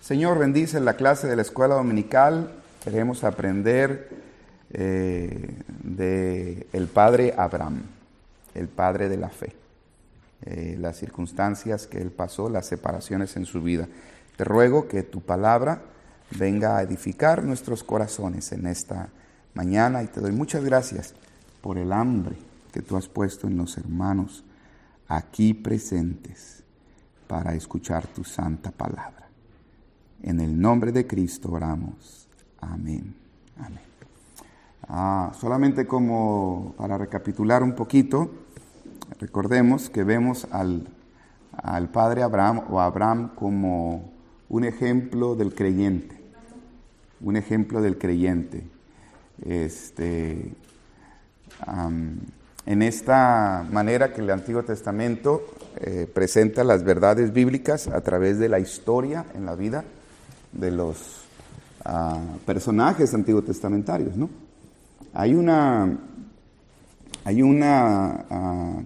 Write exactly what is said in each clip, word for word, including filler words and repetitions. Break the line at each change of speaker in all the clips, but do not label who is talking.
Señor, bendice la clase de la escuela dominical. Queremos aprender eh, de el padre Abraham, el padre de la fe, eh, las circunstancias que él pasó, las separaciones en su vida. Te ruego que tu palabra venga a edificar nuestros corazones en esta mañana y te doy muchas gracias por el hambre que tú has puesto en los hermanos aquí presentes para escuchar tu santa palabra. En el nombre de Cristo oramos. Amén. Amén. Ah, solamente como para recapitular un poquito, recordemos que vemos al, al padre Abraham o Abraham como un ejemplo del creyente. Un ejemplo del creyente. Este, um, en esta manera que el Antiguo Testamento eh, presenta las verdades bíblicas a través de la historia en la vida de los uh, personajes antiguo testamentarios, ¿no? Hay una, hay una uh,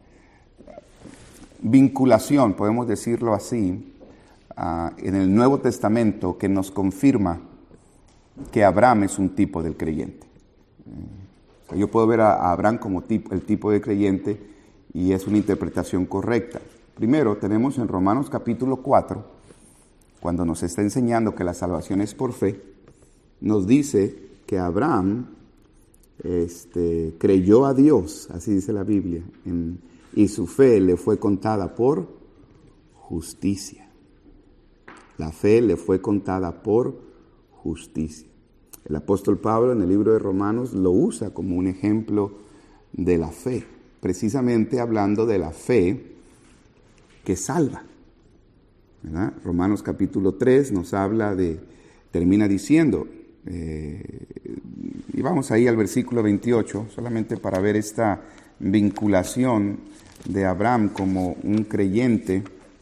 vinculación, podemos decirlo así, uh, en el Nuevo Testamento que nos confirma que Abraham es un tipo del creyente. Uh, yo puedo ver a Abraham como tipo, el tipo de creyente y es una interpretación correcta. Primero, tenemos en Romanos capítulo cuatro, cuando nos está enseñando que la salvación es por fe, nos dice que Abraham este, creyó a Dios, así dice la Biblia, en, y su fe le fue contada por justicia. La fe le fue contada por justicia. El apóstol Pablo en el libro de Romanos lo usa como un ejemplo de la fe, precisamente hablando de la fe que salva. ¿Verdad? Romanos capítulo tres nos habla de, termina diciendo, eh, y vamos ahí al versículo veintiocho, solamente para ver esta vinculación de Abraham como un creyente.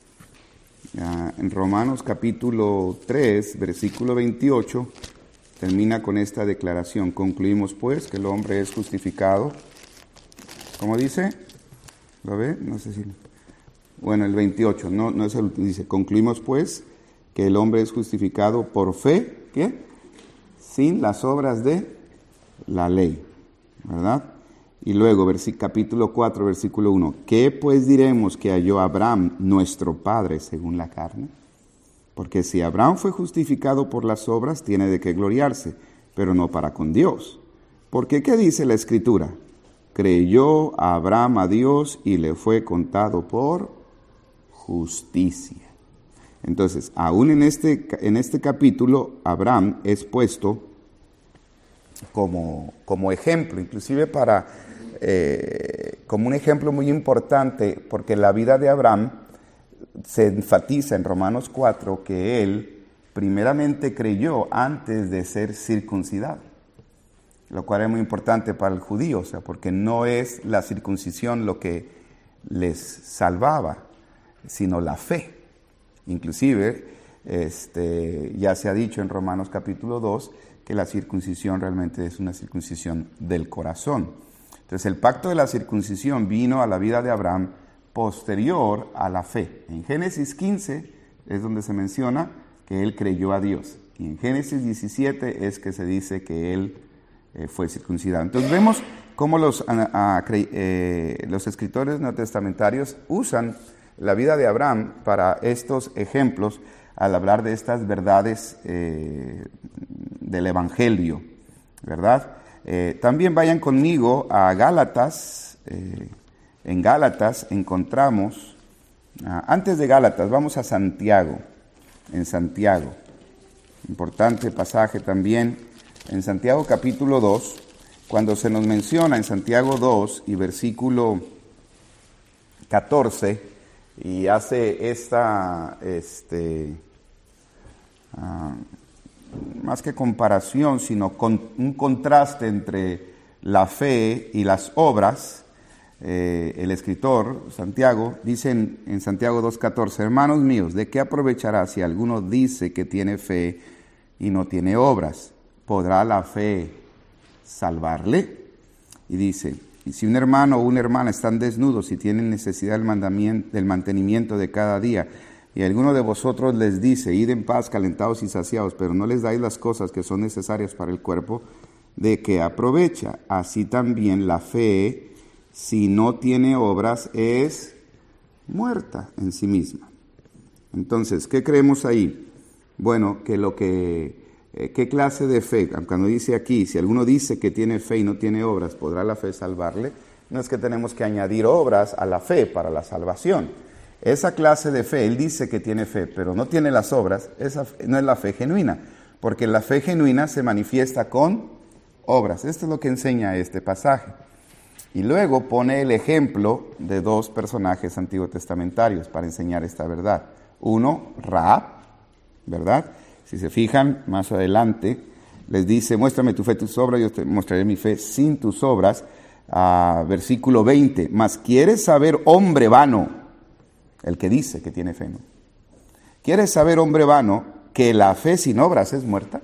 Uh, en Romanos capítulo tres, versículo veintiocho, termina con esta declaración: concluimos pues que el hombre es justificado. ¿Cómo dice? ¿Lo ve? No sé si... Bueno, el veintiocho, no, no es el, dice, concluimos pues que el hombre es justificado por fe, ¿qué? Sin las obras de la ley, ¿verdad? Y luego, versi, capítulo cuatro, versículo uno, ¿qué pues diremos que halló Abraham, nuestro padre, según la carne? Porque si Abraham fue justificado por las obras, tiene de qué gloriarse, pero no para con Dios. Porque, ¿qué dice la Escritura? Creyó a Abraham a Dios y le fue contado por justicia. Entonces, aún en este, en este capítulo, Abraham es puesto como, como ejemplo, inclusive para, eh, como un ejemplo muy importante, porque la vida de Abraham se enfatiza en Romanos cuatro que él primeramente creyó antes de ser circuncidado, lo cual es muy importante para el judío, o sea, porque no es la circuncisión lo que les salvaba, sino la fe. Inclusive, este, ya se ha dicho en Romanos capítulo dos que la circuncisión realmente es una circuncisión del corazón. Entonces, el pacto de la circuncisión vino a la vida de Abraham posterior a la fe. En Génesis quince es donde se menciona que él creyó a Dios. Y en Génesis diecisiete es que se dice que él eh, fue circuncidado. Entonces, vemos cómo los, a, a, eh, los escritores neotestamentarios usan la vida de Abraham para estos ejemplos al hablar de estas verdades eh, del Evangelio, ¿verdad? Eh, también vayan conmigo a Gálatas. Eh, en Gálatas encontramos, ah, antes de Gálatas, vamos a Santiago, en Santiago, importante pasaje también, en Santiago capítulo dos, cuando se nos menciona en Santiago dos y versículo catorce, y hace esta, este, uh, más que comparación, sino con un contraste entre la fe y las obras. Eh, el escritor, Santiago, dice en, en Santiago dos catorce, hermanos míos, ¿de qué aprovechará si alguno dice que tiene fe y no tiene obras? ¿Podrá la fe salvarle? Y dice, y si un hermano o una hermana están desnudos y tienen necesidad del, mandamiento, del mantenimiento de cada día, y alguno de vosotros les dice, id en paz calentados y saciados, pero no les dais las cosas que son necesarias para el cuerpo, ¿de qué aprovecha? Así también la fe, si no tiene obras, es muerta en sí misma. Entonces, ¿qué creemos ahí? Bueno, que lo que, eh, ¿qué clase de fe? Cuando dice aquí, si alguno dice que tiene fe y no tiene obras, ¿podrá la fe salvarle? No es que tenemos que añadir obras a la fe para la salvación. Esa clase de fe, él dice que tiene fe, pero no tiene las obras, esa no es la fe genuina, porque la fe genuina se manifiesta con obras. Esto es lo que enseña este pasaje. Y luego pone el ejemplo de dos personajes antiguos testamentarios para enseñar esta verdad. Uno, Rahab, ¿verdad? Si se fijan, más adelante, les dice, muéstrame tu fe, tus obras, yo te mostraré mi fe sin tus obras. Ah, versículo veinte, mas ¿quieres saber, hombre vano? El que dice que tiene fe, ¿no? ¿Quieres saber, hombre vano, que la fe sin obras es muerta?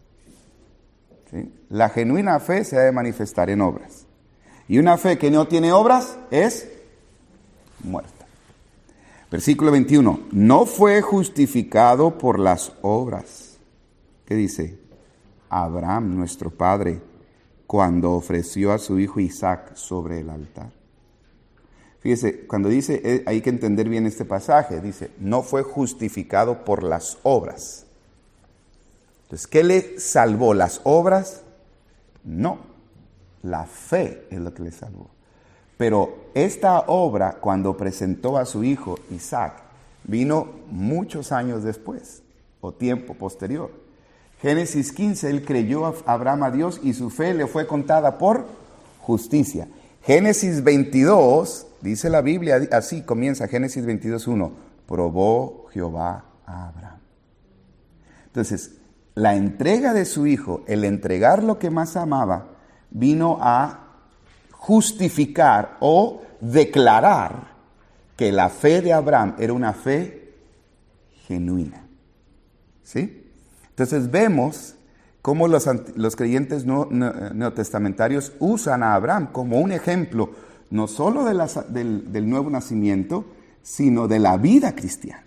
¿Sí? La genuina fe se ha de manifestar en obras. Y una fe que no tiene obras es muerta. Versículo veintiuno, no fue justificado por las obras. ¿Qué dice? Abraham, nuestro padre, cuando ofreció a su hijo Isaac sobre el altar. Fíjese, cuando dice, eh, hay que entender bien este pasaje, dice, no fue justificado por las obras. Entonces, ¿qué le salvó? ¿Las obras? No, la fe es lo que le salvó. Pero esta obra, cuando presentó a su hijo Isaac, vino muchos años después, o tiempo posterior. Génesis quince, él creyó a Abraham a Dios y su fe le fue contada por justicia. Génesis veintidós, dice la Biblia, así comienza Génesis veintidós uno, probó Jehová a Abraham. Entonces, la entrega de su hijo, el entregar lo que más amaba, vino a justificar o declarar que la fe de Abraham era una fe genuina. ¿Sí? Entonces vemos cómo los, los creyentes no, no, neotestamentarios usan a Abraham como un ejemplo, no solo de la, del, del nuevo nacimiento, sino de la vida cristiana.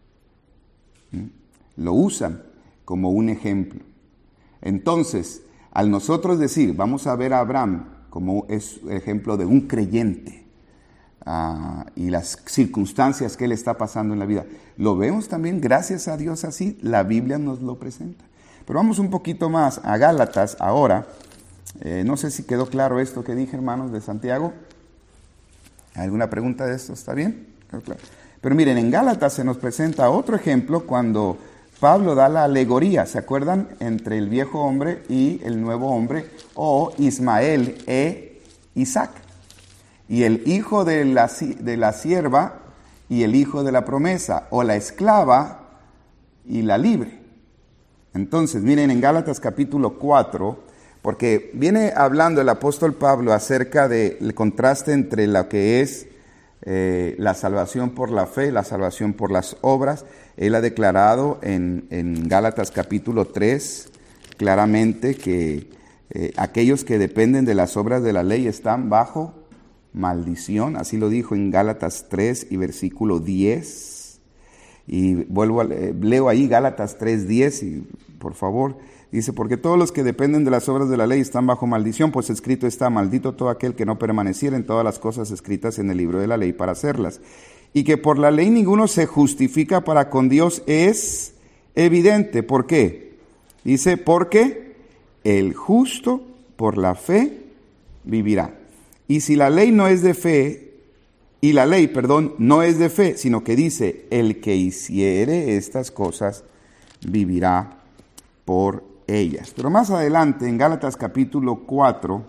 ¿Mm? Lo usan como un ejemplo. Entonces, al nosotros decir, vamos a ver a Abraham como es ejemplo de un creyente uh, y las circunstancias que él está pasando en la vida, lo vemos también, gracias a Dios así, la Biblia nos lo presenta. Pero vamos un poquito más a Gálatas ahora. Eh, no sé si quedó claro esto que dije, hermanos, de Santiago. ¿Alguna pregunta de esto? ¿Está bien? Claro. Pero miren, en Gálatas se nos presenta otro ejemplo cuando Pablo da la alegoría, ¿se acuerdan? Entre el viejo hombre y el nuevo hombre, o Ismael e Isaac. Y el hijo de la, de la sierva y el hijo de la promesa, o la esclava y la libre. Entonces, miren en Gálatas capítulo cuatro, porque viene hablando el apóstol Pablo acerca del contraste entre lo que es eh, la salvación por la fe y la salvación por las obras. Él ha declarado en, en Gálatas capítulo tres claramente que eh, aquellos que dependen de las obras de la ley están bajo maldición. Así lo dijo en Gálatas tres y versículo diez. Y vuelvo a, eh, leo ahí Gálatas tres diez y por favor, dice, porque todos los que dependen de las obras de la ley están bajo maldición, pues escrito está, maldito todo aquel que no permaneciera en todas las cosas escritas en el libro de la ley para hacerlas. Y que por la ley ninguno se justifica para con Dios es evidente. ¿Por qué? Dice, porque el justo por la fe vivirá. Y si la ley no es de fe, y la ley, perdón, no es de fe, sino que dice, el que hiciere estas cosas vivirá por ellas. Pero más adelante, en Gálatas capítulo cuatro,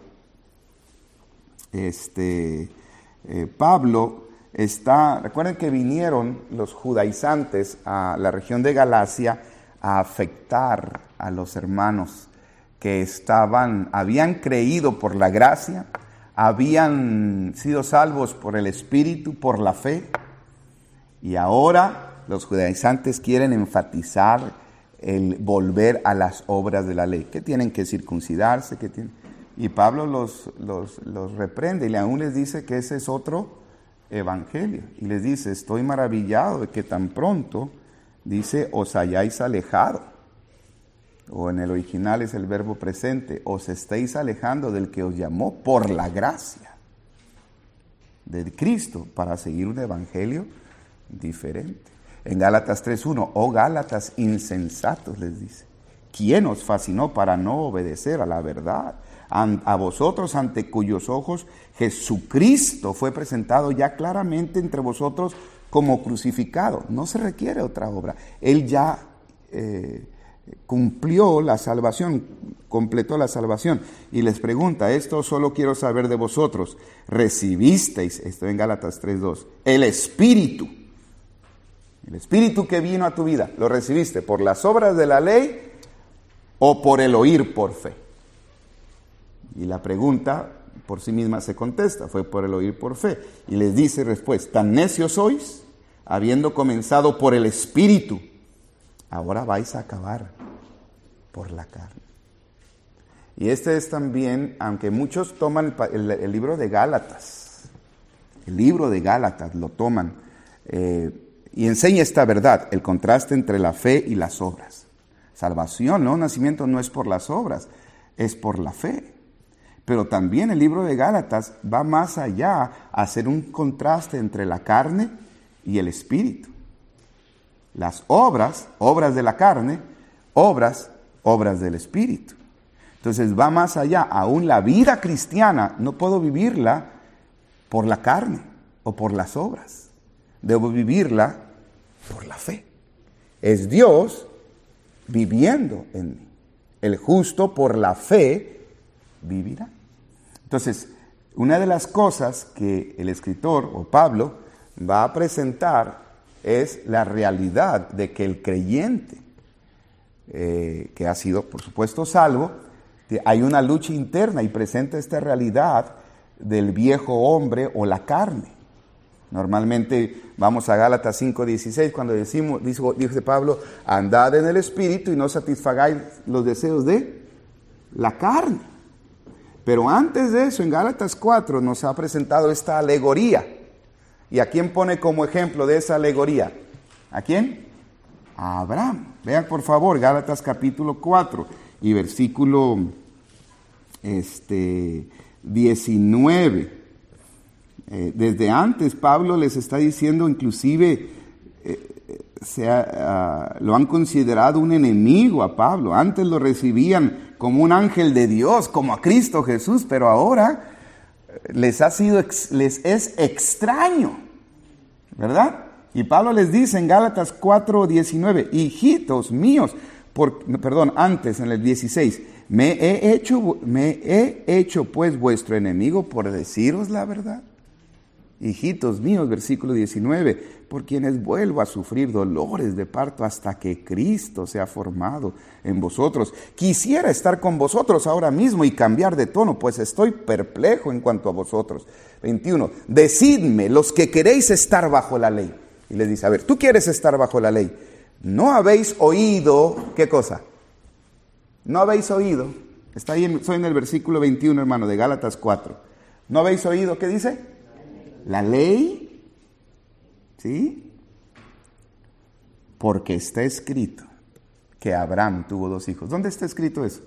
este, eh, Pablo está, recuerden que vinieron los judaizantes a la región de Galacia a afectar a los hermanos que estaban, habían creído por la gracia, habían sido salvos por el Espíritu, por la fe, y ahora los judaizantes quieren enfatizar el volver a las obras de la ley, que tienen que circuncidarse, que tienen... y Pablo los, los, los reprende y aún les dice que ese es otro evangelio. Y les dice, estoy maravillado de que tan pronto, dice, os hayáis alejado. O en el original es el verbo presente, os estéis alejando del que os llamó por la gracia de Cristo para seguir un evangelio diferente. En Gálatas tres uno, oh Gálatas insensatos, les dice, ¿quién os fascinó para no obedecer a la verdad? A vosotros ante cuyos ojos Jesucristo fue presentado ya claramente entre vosotros como crucificado. No se requiere otra obra. Él ya eh, cumplió la salvación, completó la salvación. Y les pregunta, esto solo quiero saber de vosotros. ¿Recibisteis, esto en Gálatas tres dos, el Espíritu? El Espíritu que vino a tu vida, ¿lo recibiste por las obras de la ley o por el oír por fe? Y la pregunta por sí misma se contesta, fue por el oír por fe. Y les dice respuesta, tan necios sois, habiendo comenzado por el Espíritu, ahora vais a acabar por la carne. Y este es también, aunque muchos toman el, el, el libro de Gálatas, el libro de Gálatas lo toman, eh, y enseña esta verdad, el contraste entre la fe y las obras. Salvación, no, nacimiento no es por las obras, es por la fe. Pero también el libro de Gálatas va más allá a hacer un contraste entre la carne y el espíritu. Las obras, obras de la carne, obras, obras del espíritu. Entonces va más allá, aún la vida cristiana no puedo vivirla por la carne o por las obras. Debo vivirla por la fe. Es Dios viviendo en mí. El justo por la fe vivirá. Entonces, una de las cosas que el escritor o Pablo va a presentar es la realidad de que el creyente, eh, que ha sido por supuesto salvo, hay una lucha interna y presenta esta realidad del viejo hombre o la carne. Normalmente vamos a Gálatas cinco dieciséis cuando decimos, dijo, dice Pablo, andad en el espíritu y no satisfagáis los deseos de la carne. Pero antes de eso, en Gálatas cuatro nos ha presentado esta alegoría. ¿Y a quién pone como ejemplo de esa alegoría? ¿A quién? A Abraham. Vean por favor, Gálatas capítulo cuatro y versículo este, diecinueve. Eh, desde antes Pablo les está diciendo, inclusive, eh, se ha, uh, lo han considerado un enemigo a Pablo. Antes lo recibían como un ángel de Dios, como a Cristo Jesús, pero ahora les ha sido, les es extraño, ¿verdad? Y Pablo les dice en Gálatas cuatro diecinueve, hijitos míos, por, perdón, antes en el dieciséis, me he hecho, me he hecho pues vuestro enemigo por deciros la verdad. Hijitos míos, versículo diecinueve, por quienes vuelvo a sufrir dolores de parto hasta que Cristo sea formado en vosotros. Quisiera estar con vosotros ahora mismo y cambiar de tono, pues estoy perplejo en cuanto a vosotros. veintiuno, decidme los que queréis estar bajo la ley. Y les dice, a ver, tú quieres estar bajo la ley. ¿No habéis oído qué cosa? ¿No habéis oído? Está ahí, en, soy en el versículo veintiuno, hermano, de Gálatas cuatro. ¿No habéis oído qué dice? La ley, ¿sí? Porque está escrito que Abraham tuvo dos hijos. ¿Dónde está escrito eso?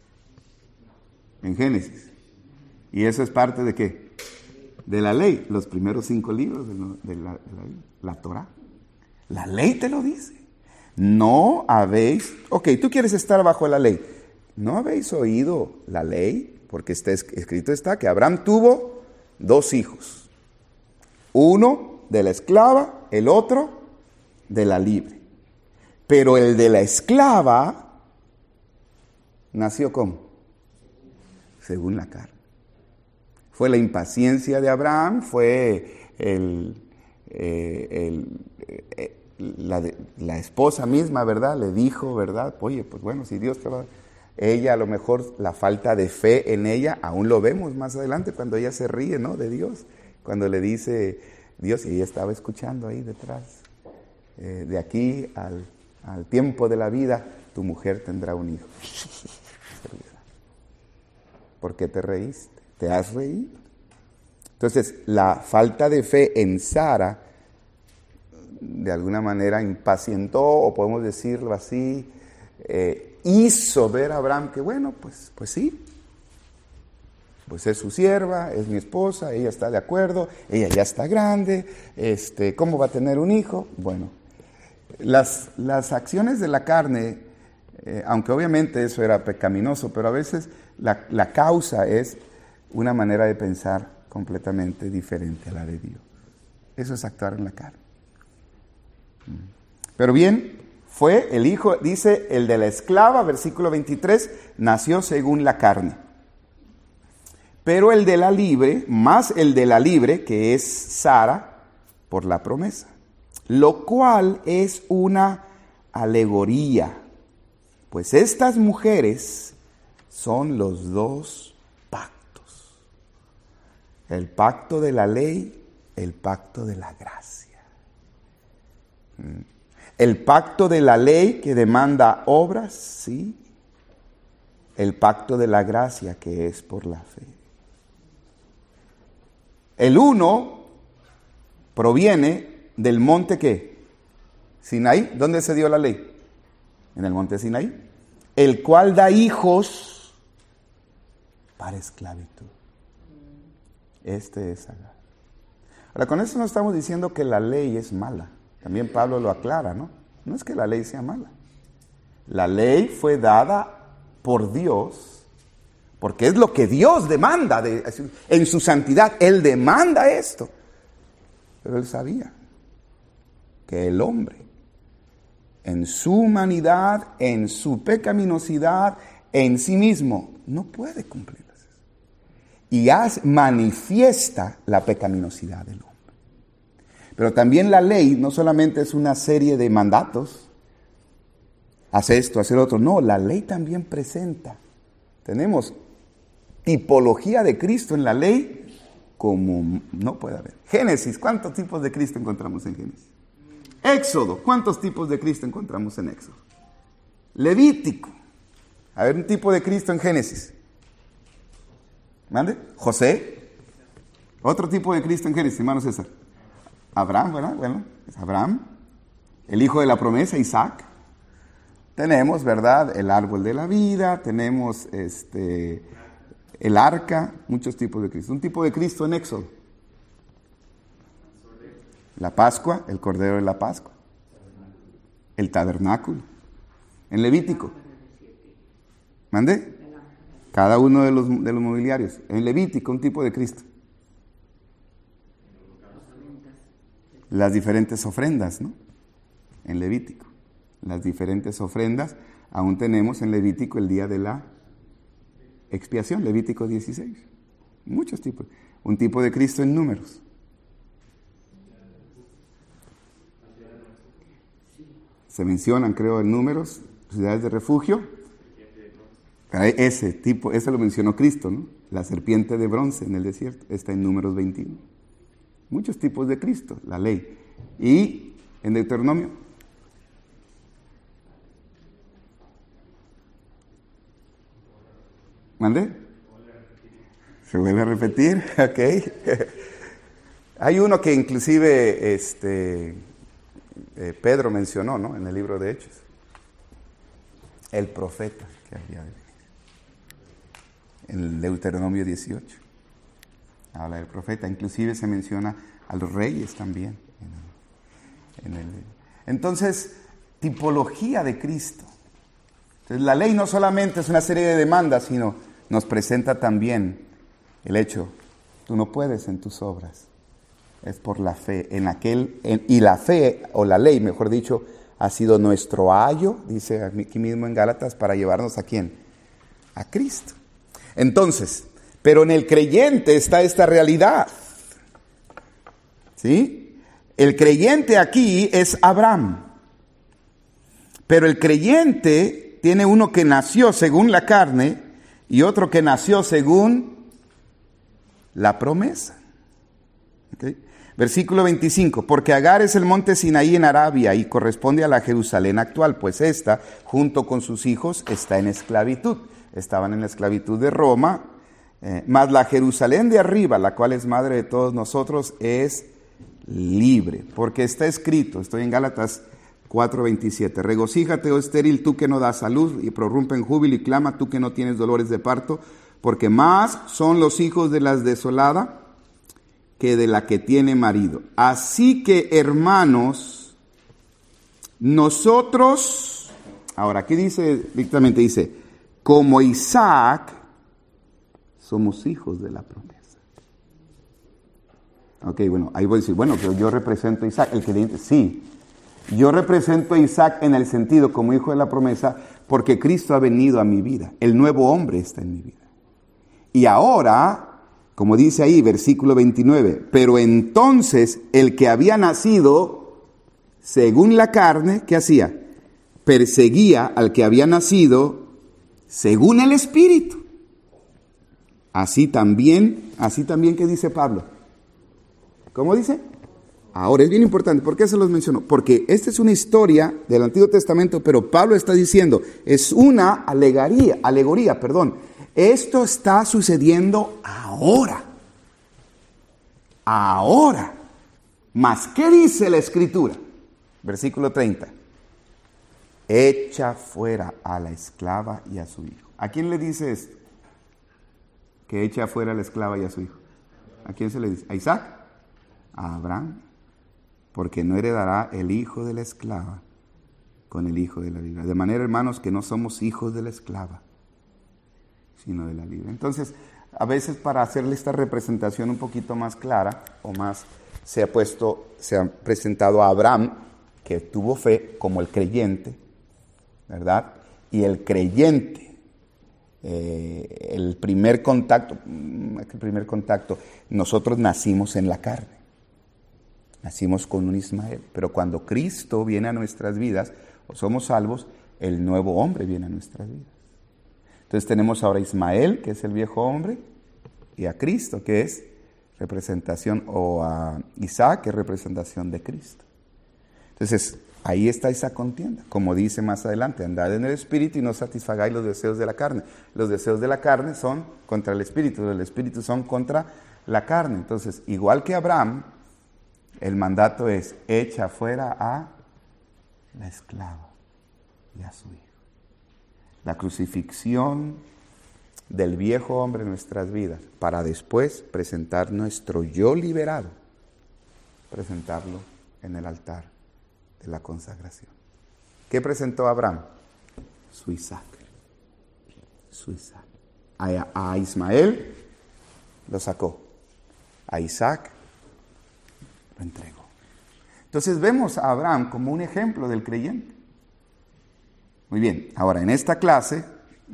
En Génesis. ¿Y eso es parte de qué? De la ley, los primeros cinco libros de, lo, de, la, de la, la Torah. La ley te lo dice. No habéis, ok, tú quieres estar bajo la ley. ¿No habéis oído la ley? Porque está escrito está que Abraham tuvo dos hijos. Uno de la esclava, el otro de la libre. Pero el de la esclava nació ¿cómo? Según la carne. Fue la impaciencia de Abraham, fue el, eh, el, eh, la, de, la esposa misma, ¿verdad? Le dijo, ¿verdad? Oye, pues bueno, si Dios te va... Ella, a lo mejor, la falta de fe en ella, aún lo vemos más adelante cuando ella se ríe, ¿no? De Dios. Cuando le dice Dios, y ella estaba escuchando ahí detrás, eh, de aquí al, al tiempo de la vida, tu mujer tendrá un hijo. ¿Por qué te reíste? ¿Te has reído? Entonces, la falta de fe en Sara, de alguna manera impacientó, o podemos decirlo así, eh, hizo ver a Abraham que, bueno, pues, pues sí, pues es su sierva, es mi esposa, ella está de acuerdo, ella ya está grande, este, ¿cómo va a tener un hijo? Bueno, las, las acciones de la carne, eh, aunque obviamente eso era pecaminoso, pero a veces la, la causa es una manera de pensar completamente diferente a la de Dios. Eso es actuar en la carne. Pero bien, fue el hijo, dice, el de la esclava, versículo veintitrés, nació según la carne. Pero el de la libre, más el de la libre, que es Sara, por la promesa. Lo cual es una alegoría, pues estas mujeres son los dos pactos. El pacto de la ley, el pacto de la gracia. El pacto de la ley que demanda obras, sí. El pacto de la gracia que es por la fe. El uno proviene del monte ¿qué? Sinaí. ¿Dónde se dio la ley? En el monte Sinaí. El cual da hijos para esclavitud. Este es Agar. Ahora, con eso no estamos diciendo que la ley es mala. También Pablo lo aclara, ¿no? No es que la ley sea mala. La ley fue dada por Dios, porque es lo que Dios demanda de, en su santidad. Él demanda esto. Pero él sabía que el hombre, en su humanidad, en su pecaminosidad, en sí mismo, no puede cumplirlas. Y haz, manifiesta la pecaminosidad del hombre. Pero también la ley no solamente es una serie de mandatos, haz esto, haz el otro. No, la ley también presenta. Tenemos tipología de Cristo en la ley como no puede haber. Génesis, ¿cuántos tipos de Cristo encontramos en Génesis? Éxodo, ¿cuántos tipos de Cristo encontramos en Éxodo? Levítico, a ver un tipo de Cristo en Génesis. ¿Mande? José, otro tipo de Cristo en Génesis, hermano César. Abraham, ¿verdad? Bueno, es Abraham, el hijo de la promesa, Isaac. Tenemos, ¿verdad? El árbol de la vida, tenemos este, el arca, muchos tipos de Cristo. Un tipo de Cristo en Éxodo. La Pascua, el Cordero de la Pascua. El tabernáculo. En Levítico. ¿Mande? Cada uno de los, de los mobiliarios. En Levítico, un tipo de Cristo. Las diferentes ofrendas, ¿no? En Levítico. Las diferentes ofrendas. Aún tenemos en Levítico el día de la expiación, Levítico dieciséis. Muchos tipos. Un tipo de Cristo en Números. Se mencionan, creo, en Números, ciudades de refugio. Ese tipo, ese lo mencionó Cristo, ¿no? La serpiente de bronce en el desierto. Está en Números veintiuno. Muchos tipos de Cristo, la ley. Y en Deuteronomio. ¿Mande? Se vuelve a repetir, ok. Hay uno que inclusive este, eh, Pedro mencionó, ¿no? En el libro de Hechos. El profeta que había de venir. En Deuteronomio dieciocho. Habla del profeta, inclusive se menciona a los reyes también. En el, en el, entonces, tipología de Cristo. Entonces, la ley no solamente es una serie de demandas, sino nos presenta también el hecho, tú no puedes en tus obras, es por la fe, en aquel, en, y la fe, o la ley, mejor dicho, ha sido nuestro ayo, dice aquí mismo en Gálatas, para llevarnos a ¿quién? A Cristo. Entonces, pero en el creyente está esta realidad. ¿Sí? El creyente aquí es Abraham. Pero el creyente tiene uno que nació según la carne y otro que nació según la promesa. ¿Okay? Versículo veinticinco. Porque Agar es el monte Sinaí en Arabia y corresponde a la Jerusalén actual, pues ésta, junto con sus hijos, está en esclavitud. Estaban en la esclavitud de Roma Eh, mas la Jerusalén de arriba, la cual es madre de todos nosotros, es libre, porque está escrito, estoy en Gálatas cuatro veintisiete, regocíjate, oh estéril, tú que no das a luz, y prorrumpe en júbilo y clama, tú que no tienes dolores de parto, porque más son los hijos de las desoladas que de la que tiene marido. Así que, hermanos, nosotros, ahora aquí dice, directamente dice, como Isaac, somos hijos de la promesa. Ok, bueno, ahí voy a decir, bueno, pero yo represento a Isaac, el creyente, sí. Yo represento a Isaac en el sentido como hijo de la promesa porque Cristo ha venido a mi vida. El nuevo hombre está en mi vida. Y ahora, como dice ahí, versículo veintinueve, pero entonces el que había nacido según la carne, ¿qué hacía? Perseguía al que había nacido según el Espíritu. Así también, así también, ¿qué dice Pablo? ¿Cómo dice? Ahora es bien importante, ¿por qué se los menciono? Porque esta es una historia del Antiguo Testamento, pero Pablo está diciendo, es una alegoría, alegoría, perdón. Esto está sucediendo ahora. Ahora. Mas, ¿qué dice la Escritura? Versículo treinta. Echa fuera a la esclava y a su hijo. ¿A quién le dice esto? Que echa fuera a la esclava y a su hijo. ¿A quién se le dice? ¿A Isaac? A Abraham. Porque no heredará el hijo de la esclava con el hijo de la libre. De manera, hermanos, que no somos hijos de la esclava, sino de la libre. Entonces, a veces para hacerle esta representación un poquito más clara o más, se ha puesto, se ha presentado a Abraham, que tuvo fe, como el creyente, ¿verdad? Y el creyente, eh, el primer contacto, el primer contacto, nosotros nacimos en la carne. Nacimos con un Ismael, pero cuando Cristo viene a nuestras vidas, o somos salvos, el nuevo hombre viene a nuestras vidas. Entonces tenemos ahora a Ismael, que es el viejo hombre, y a Cristo, que es representación, o a Isaac, que es representación de Cristo. Entonces, ahí está esa contienda, como dice más adelante, andad en el Espíritu y no satisfagáis los deseos de la carne. Los deseos de la carne son contra el Espíritu, los del Espíritu son contra la carne. Entonces, igual que Abraham, el mandato es, echa fuera a la esclava y a su hijo. La crucifixión del viejo hombre en nuestras vidas, para después presentar nuestro yo liberado, presentarlo en el altar de la consagración. ¿Qué presentó Abraham? Su Isaac. Su Isaac. A, a Ismael lo sacó. A Isaac lo entregó. Entonces vemos a Abraham como un ejemplo del creyente. Muy bien, ahora en esta clase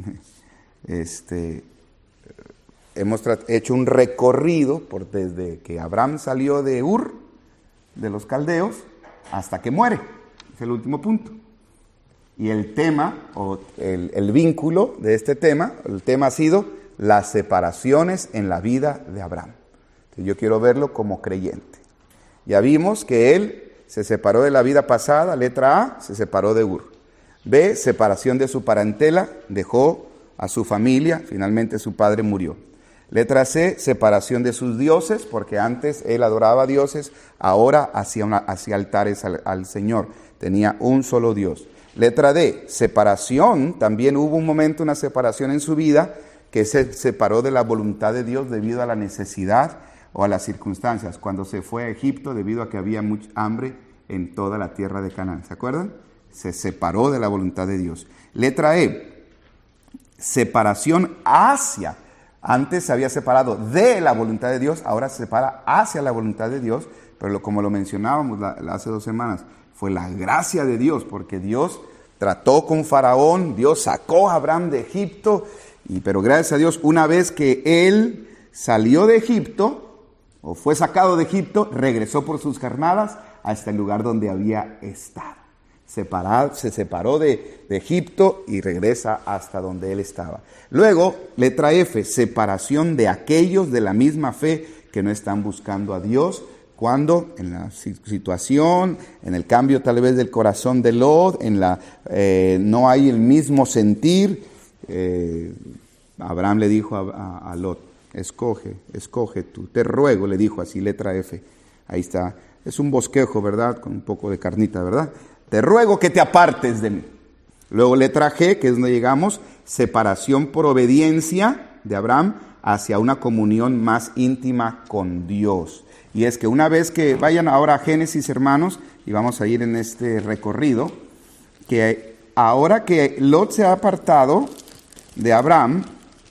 este, hemos hecho un recorrido por desde que Abraham salió de Ur, de los caldeos, hasta que muere. Es el último punto. Y el tema, o el, el vínculo de este tema, el tema ha sido las separaciones en la vida de Abraham. Entonces, yo quiero verlo como creyente. Ya vimos que él se separó de la vida pasada, letra A, se separó de Ur. B, separación de su parentela, dejó a su familia, finalmente su padre murió. Letra C, separación de sus dioses, porque antes él adoraba a dioses, ahora hacía, una, hacía altares al, al Señor, tenía un solo Dios. Letra D, separación, también hubo un momento, una separación en su vida, que se separó de la voluntad de Dios debido a la necesidad o a las circunstancias, cuando se fue a Egipto debido a que había mucha hambre en toda la tierra de Canaán. ¿Se acuerdan? Se separó de la voluntad de Dios. Letra E, separación hacia. Antes se había separado de la voluntad de Dios, ahora se separa hacia la voluntad de Dios, pero lo, como lo mencionábamos la, la, hace dos semanas, fue la gracia de Dios, porque Dios trató con Faraón, Dios sacó a Abraham de Egipto, y, pero gracias a Dios, una vez que él salió de Egipto, o fue sacado de Egipto, regresó por sus carnadas hasta el lugar donde había estado. Separado, se separó de, de Egipto y regresa hasta donde él estaba. Luego, letra F, separación de aquellos de la misma fe que no están buscando a Dios, cuando en la situación, en el cambio tal vez del corazón de Lot, en la, eh, no hay el mismo sentir. Eh, Abraham le dijo a, a, a Lot, escoge, escoge tú. Te ruego, le dijo así, letra F. Ahí está. Es un bosquejo, ¿verdad? Con un poco de carnita, ¿verdad? Te ruego que te apartes de mí. Luego letra G, que es donde llegamos, separación por obediencia de Abraham hacia una comunión más íntima con Dios. Y es que una vez que vayan ahora a Génesis, hermanos, y vamos a ir en este recorrido, que ahora que Lot se ha apartado de Abraham,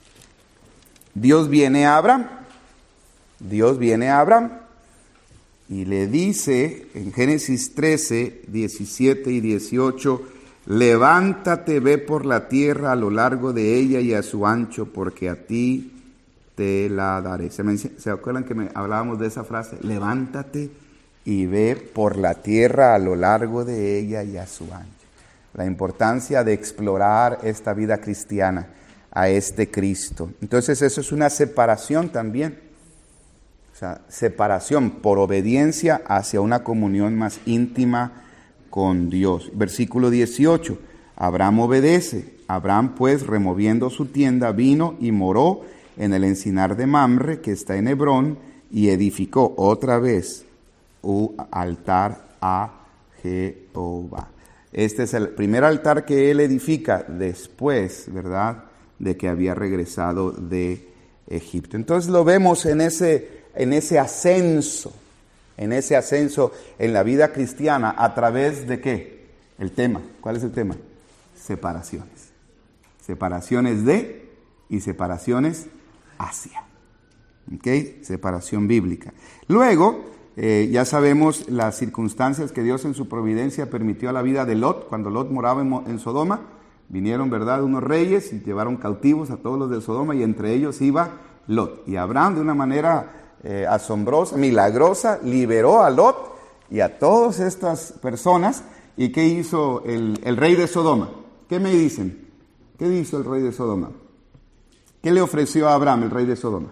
Dios viene a Abraham, Dios viene a Abraham y le dice en Génesis trece, diecisiete y dieciocho, levántate, ve por la tierra a lo largo de ella y a su ancho, porque a ti te la daré. ¿Se, me, ¿se acuerdan que me hablábamos de esa frase? Levántate y ve por la tierra a lo largo de ella y a su ancho. La importancia de explorar esta vida cristiana a este Cristo. Entonces eso es una separación también. O sea, separación por obediencia hacia una comunión más íntima con Dios. Versículo dieciocho. Abraham obedece. Abraham pues, removiendo su tienda, vino y moró en el encinar de Mamre, que está en Hebrón, y edificó otra vez un altar a Jehová. Este es el primer altar que él edifica después, ¿verdad?, de que había regresado de Egipto. Entonces lo vemos en ese, en ese ascenso, en ese ascenso en la vida cristiana, a través de ¿qué? El tema. ¿Cuál es el tema? Separaciones. Separaciones de y separaciones hacia. ¿Ok? Separación bíblica. Luego, eh, ya sabemos las circunstancias que Dios en su providencia permitió a la vida de Lot, cuando Lot moraba en, en Sodoma. Vinieron, ¿verdad?, unos reyes y llevaron cautivos a todos los de Sodoma, y entre ellos iba Lot. Y Abraham, de una manera eh, asombrosa, milagrosa, liberó a Lot y a todas estas personas. ¿Y qué hizo el, el rey de Sodoma? ¿Qué me dicen? ¿Qué hizo el rey de Sodoma? ¿Qué le ofreció a Abraham, el rey de Sodoma?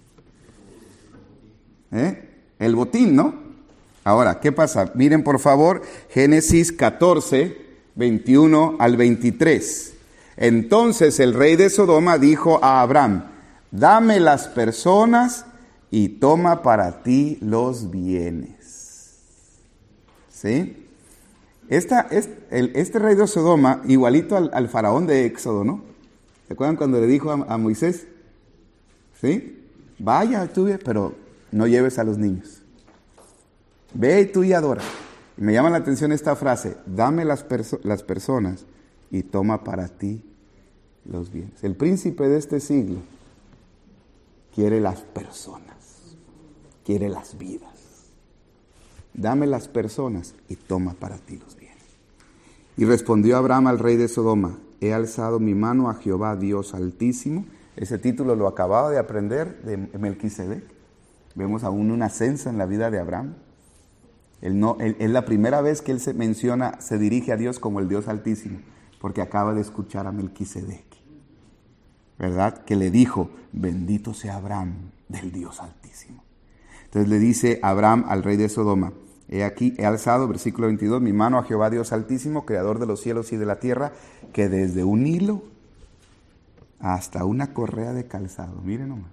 ¿Eh? El botín, ¿no? Ahora, ¿qué pasa? Miren, por favor, Génesis catorce, veintiuno al veintitrés. Entonces el rey de Sodoma dijo a Abraham, dame las personas y toma para ti los bienes. ¿Sí? Esta, este, el, este rey de Sodoma, igualito al, al faraón de Éxodo, ¿no? ¿Se acuerdan cuando le dijo a, a Moisés? ¿Sí? Vaya tú, pero no lleves a los niños. Ve tú y adora. Y me llama la atención esta frase, dame las, perso- las personas y toma para ti los bienes. El príncipe de este siglo quiere las personas, quiere las vidas. Dame las personas y toma para ti los bienes. Y respondió Abraham al rey de Sodoma, he alzado mi mano a Jehová Dios Altísimo. Ese título lo acababa de aprender de Melquisedec. Vemos aún un ascenso en la vida de Abraham. Él no, él, es la primera vez que él se menciona, se dirige a Dios como el Dios Altísimo, porque acaba de escuchar a Melquisedec, ¿verdad? Que le dijo, bendito sea Abraham del Dios Altísimo. Entonces le dice Abraham al rey de Sodoma, he aquí, he alzado, versículo veintidós, mi mano a Jehová Dios Altísimo, creador de los cielos y de la tierra, que desde un hilo hasta una correa de calzado, miren nomás,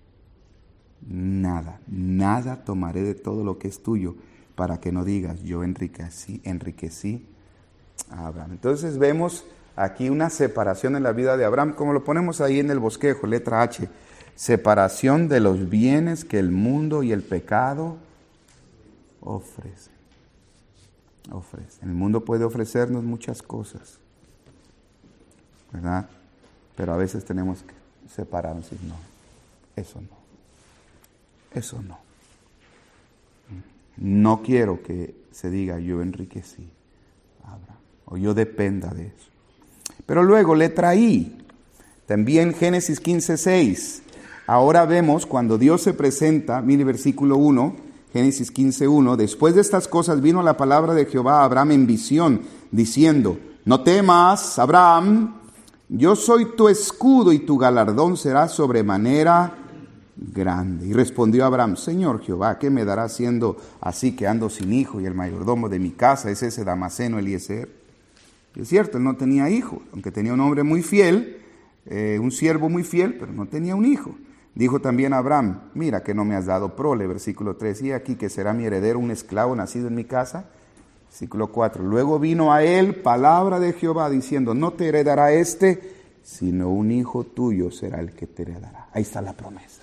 nada, nada tomaré de todo lo que es tuyo, para que no digas, yo enriquecí, enriquecí a Abraham. Entonces vemos aquí una separación en la vida de Abraham, como lo ponemos ahí en el bosquejo, letra H, separación de los bienes que el mundo y el pecado ofrecen. Ofrecen. El mundo puede ofrecernos muchas cosas, ¿verdad? Pero a veces tenemos que separarnos y no, eso no, eso no. No quiero que se diga yo enriquecí a Abraham, o yo dependa de eso. Pero luego letra I, también Génesis quince, seis. Ahora vemos cuando Dios se presenta, mire versículo uno, Génesis quince, uno. Después de estas cosas vino la palabra de Jehová a Abraham en visión, diciendo, no temas, Abraham, yo soy tu escudo y tu galardón será sobremanera grande. Y respondió Abraham, Señor Jehová, ¿qué me dará siendo así que ando sin hijo y el mayordomo de mi casa es ese Damaseno Eliezer? Y es cierto, él no tenía hijo, aunque tenía un hombre muy fiel, eh, un siervo muy fiel, pero no tenía un hijo. Dijo también a Abraham, mira que no me has dado prole, versículo tres, y aquí que será mi heredero un esclavo nacido en mi casa. Versículo cuatro, luego vino a él palabra de Jehová diciendo, no te heredará este, sino un hijo tuyo será el que te heredará. Ahí está la promesa.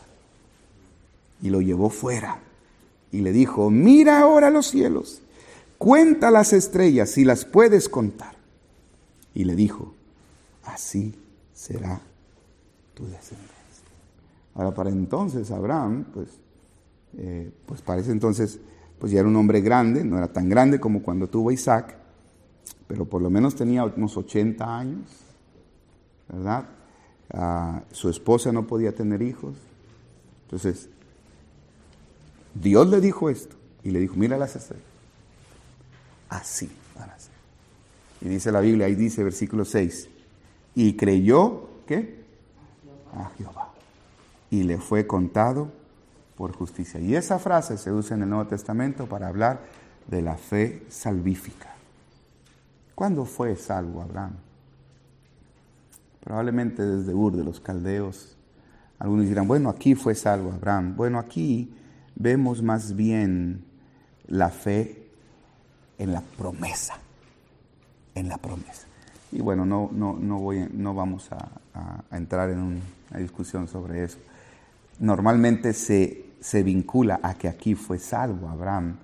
Y lo llevó fuera y le dijo, mira ahora los cielos, cuenta las estrellas si las puedes contar. Y le dijo, así será tu descendencia. Ahora para entonces Abraham, pues, eh, pues parece entonces, pues ya era un hombre grande, no era tan grande como cuando tuvo a Isaac, pero por lo menos tenía unos ochenta años, ¿verdad? Uh, su esposa no podía tener hijos. Entonces, Dios le dijo esto, y le dijo, mira las estrellas, así van a ser. Y dice la Biblia, ahí dice versículo seis, y creyó, ¿qué? A Jehová. Y le fue contado por justicia. Y esa frase se usa en el Nuevo Testamento para hablar de la fe salvífica. ¿Cuándo fue salvo Abraham? Probablemente desde Ur de los Caldeos. Algunos dirán, bueno, aquí fue salvo Abraham. Bueno, aquí vemos más bien la fe en la promesa. En la promesa. Y bueno, no, no, no, voy, no vamos a, a, a entrar en un, una discusión sobre eso. Normalmente se, se vincula a que aquí fue salvo Abraham,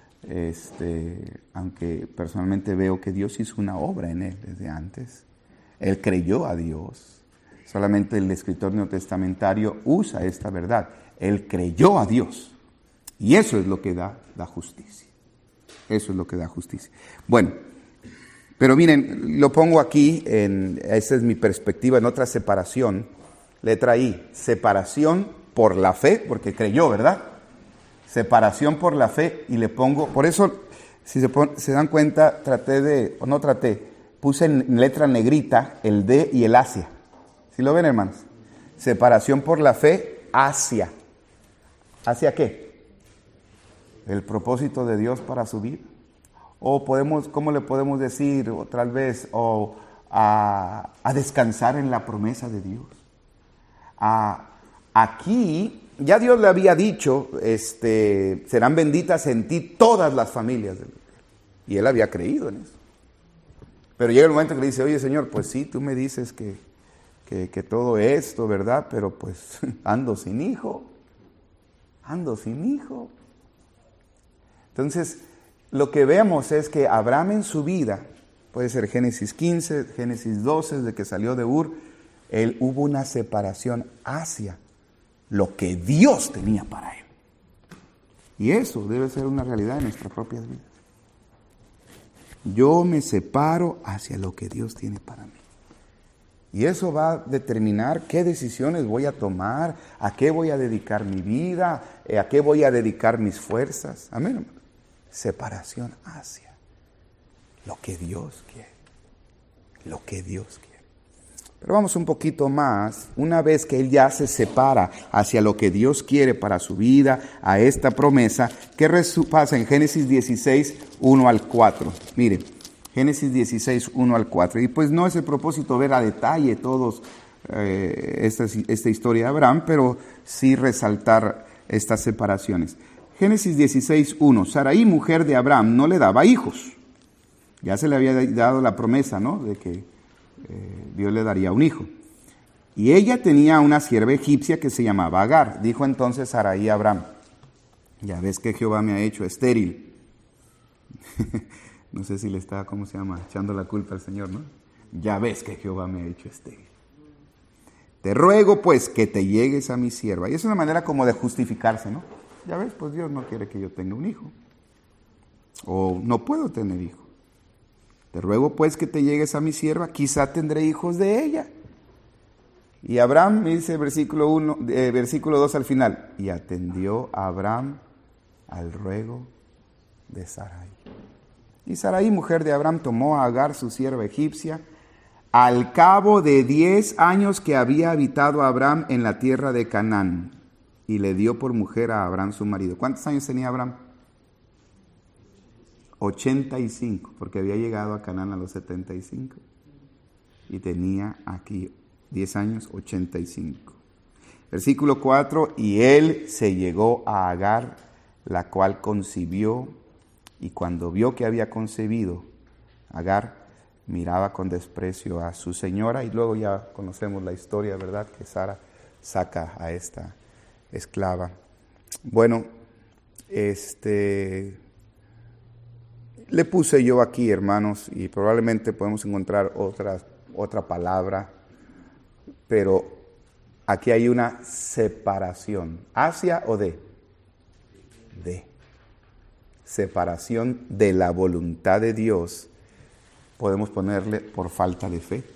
este, aunque personalmente veo que Dios hizo una obra en él desde antes. Él creyó a Dios. Solamente el escritor neotestamentario usa esta verdad. Él creyó a Dios. Y eso es lo que da, da justicia. Eso es lo que da justicia. Bueno, pero miren, lo pongo aquí, en, esa es mi perspectiva, en otra separación. Letra I, separación por la fe, porque creyó, ¿verdad? Separación por la fe, y le pongo, por eso, si se, pon, se dan cuenta, traté de, o no traté, puse en letra negrita el de y el hacia. ¿Sí lo ven, hermanos? Separación por la fe, hacia. ¿Hacia qué? El propósito de Dios para su vida. O podemos, ¿cómo le podemos decir? O tal vez, o a, a descansar en la promesa de Dios. A, aquí, ya Dios le había dicho, este, serán benditas en ti todas las familias. Y él había creído en eso. Pero llega el momento que le dice, oye Señor, pues sí, tú me dices que, que, que todo esto, ¿verdad? Pero pues ando sin hijo. Ando sin hijo. Entonces, lo que vemos es que Abraham en su vida, puede ser Génesis quince, Génesis doce, de que salió de Ur, él hubo una separación hacia lo que Dios tenía para él. Y eso debe ser una realidad en nuestras propias vidas. Yo me separo hacia lo que Dios tiene para mí. Y eso va a determinar qué decisiones voy a tomar, a qué voy a dedicar mi vida, a qué voy a dedicar mis fuerzas. Amén, hermano. Separación hacia lo que Dios quiere. Lo que Dios quiere. Pero vamos un poquito más. Una vez que él ya se separa hacia lo que Dios quiere para su vida, a esta promesa, ¿qué pasa en Génesis dieciséis, uno al cuatro? Mire, Génesis dieciséis, uno al cuatro. Y pues no es el propósito ver a detalle todos eh, esta, esta historia de Abraham, pero sí resaltar estas separaciones. Génesis dieciséis, uno. Sarai, mujer de Abraham, no le daba hijos. Ya se le había dado la promesa, ¿no? De que eh, Dios le daría un hijo. Y ella tenía una sierva egipcia que se llamaba Agar. Dijo entonces Sarai a Abraham, ya ves que Jehová me ha hecho estéril. No sé si le está, ¿cómo se llama? Echando la culpa al Señor, ¿no? Ya ves que Jehová me ha hecho estéril. Te ruego pues que te llegues a mi sierva. Y es una manera como de justificarse, ¿no? Ya ves, pues Dios no quiere que yo tenga un hijo. O no puedo tener hijo. Te ruego pues que te llegues a mi sierva, quizá tendré hijos de ella. Y Abraham, dice versículo uno, eh, versículo dos al final, y atendió a Abraham al ruego de Sarai. Y Sarai, mujer de Abraham, tomó a Agar, su sierva egipcia, al cabo de diez años que había habitado Abraham en la tierra de Canaán, y le dio por mujer a Abraham su marido. ¿Cuántos años tenía Abraham? ochenta y cinco, porque había llegado a Canaán a los setenta y cinco. Y tenía aquí diez años, ochenta y cinco. Versículo cuatro, y él se llegó a Agar, la cual concibió, y cuando vio que había concebido, Agar miraba con desprecio a su señora, y luego ya conocemos la historia, ¿verdad? Que Sara saca a esta esclava. Bueno, este, le puse yo aquí, hermanos, y probablemente podemos encontrar otra, otra palabra, pero aquí hay una separación. ¿Hacia o de? De. Separación de la voluntad de Dios. Podemos ponerle por falta de fe.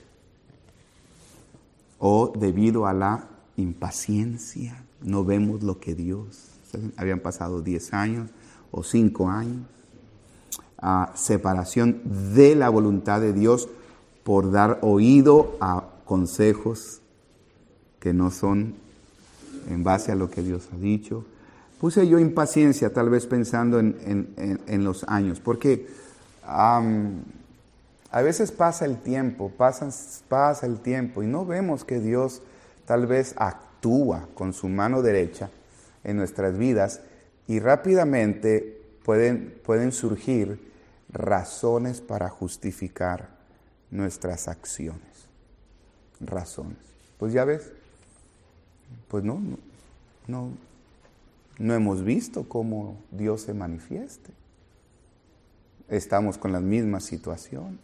O debido a la impaciencia. No vemos lo que Dios. Habían pasado diez años o cinco años. Ah, separación de la voluntad de Dios por dar oído a consejos que no son en base a lo que Dios ha dicho. Puse yo impaciencia, tal vez pensando en, en, en, en los años, porque um, a veces pasa el tiempo, pasa, pasa el tiempo y no vemos que Dios tal vez actúa con su mano derecha en nuestras vidas y rápidamente pueden, pueden surgir razones para justificar nuestras acciones. Razones. Pues ya ves. Pues no, no, no, no hemos visto cómo Dios se manifieste. Estamos con las mismas situaciones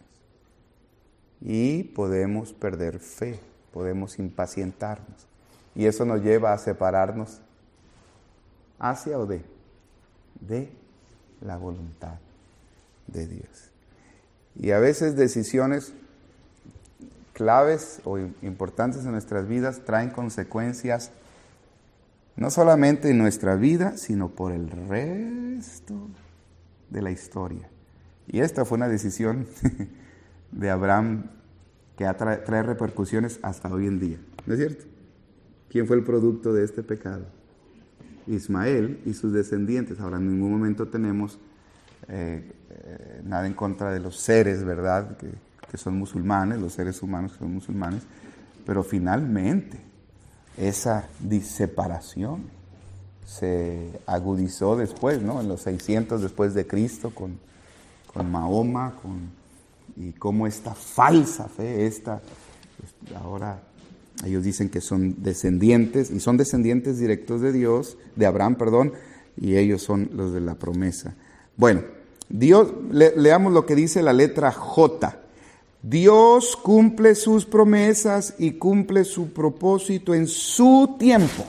y podemos perder fe, podemos impacientarnos. Y eso nos lleva a separarnos hacia o de, de la voluntad de Dios. Y a veces decisiones claves o importantes en nuestras vidas traen consecuencias no solamente en nuestra vida, sino por el resto de la historia. Y esta fue una decisión de Abraham que trae, trae repercusiones hasta hoy en día. ¿No es cierto? ¿Quién fue el producto de este pecado? Ismael y sus descendientes. Ahora en ningún momento tenemos eh, eh, nada en contra de los seres, ¿verdad?, que que son musulmanes, los seres humanos que son musulmanes, pero finalmente esa separación se agudizó después, ¿no? En los seiscientos después de Cristo, con, con Mahoma, con, y cómo esta falsa fe, esta, pues ahora ellos dicen que son descendientes, y son descendientes directos de Dios, de Abraham, perdón, y ellos son los de la promesa. Bueno, Dios, le, leamos lo que dice la letra J. Dios cumple sus promesas y cumple su propósito en su tiempo,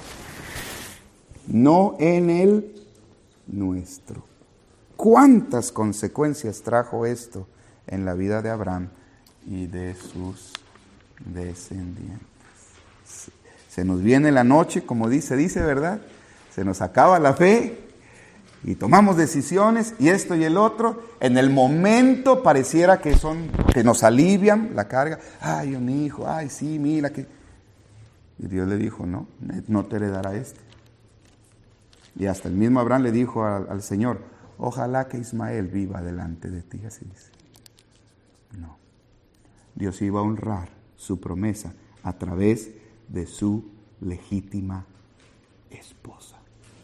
no en el nuestro. ¿Cuántas consecuencias trajo esto en la vida de Abraham y de sus descendientes? Se nos viene la noche, como dice, dice, ¿verdad? Se nos acaba la fe y tomamos decisiones y esto y el otro. En el momento pareciera que son, que nos alivian la carga. Ay, mi hijo, ay, sí, mira que... Y Dios le dijo, no, no te heredará este. Y hasta el mismo Abraham le dijo al, al Señor, ojalá que Ismael viva delante de ti, así dice. No. Dios iba a honrar su promesa a través de su legítima esposa.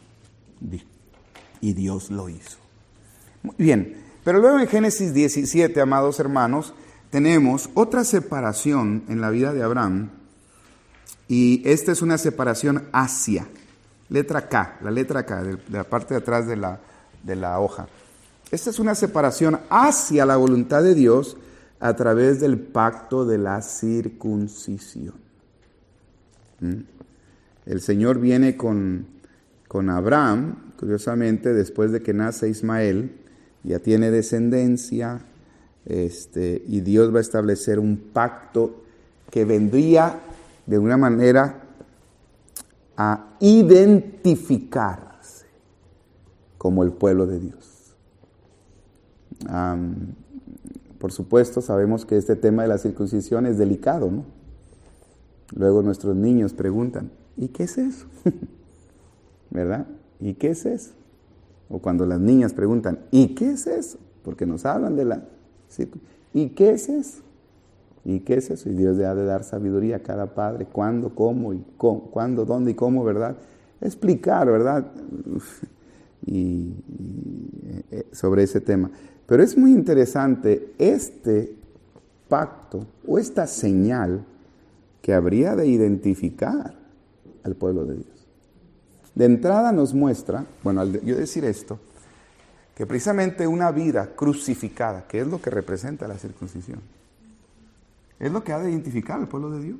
Y Dios lo hizo. Muy bien, pero luego en Génesis diecisiete, amados hermanos, tenemos otra separación en la vida de Abraham, y esta es una separación hacia, letra K, la letra K, de la parte de atrás de la, de la hoja. Esta es una separación hacia la voluntad de Dios a través del pacto de la circuncisión. ¿Mm? El Señor viene con, con Abraham, curiosamente, después de que nace Ismael, ya tiene descendencia, este, y Dios va a establecer un pacto que vendría de una manera a identificarse como el pueblo de Dios. Um, por supuesto, sabemos que este tema de la circuncisión es delicado, ¿no? Luego nuestros niños preguntan, ¿y qué es eso? ¿Verdad? ¿Y qué es eso? O cuando las niñas preguntan, ¿y qué es eso? Porque nos hablan de la circuncisión. ¿Y qué es eso? ¿Y qué es eso? Y Dios le ha de dar sabiduría a cada padre, cuándo, cómo, y cómo, cuándo, dónde y cómo, ¿verdad? Explicar, ¿verdad? Y, y eh, sobre ese tema. Pero es muy interesante este pacto o esta señal que habría de identificar al pueblo de Dios. De entrada nos muestra, bueno, al yo decir esto, que precisamente una vida crucificada, que es lo que representa la circuncisión, es lo que ha de identificar al pueblo de Dios.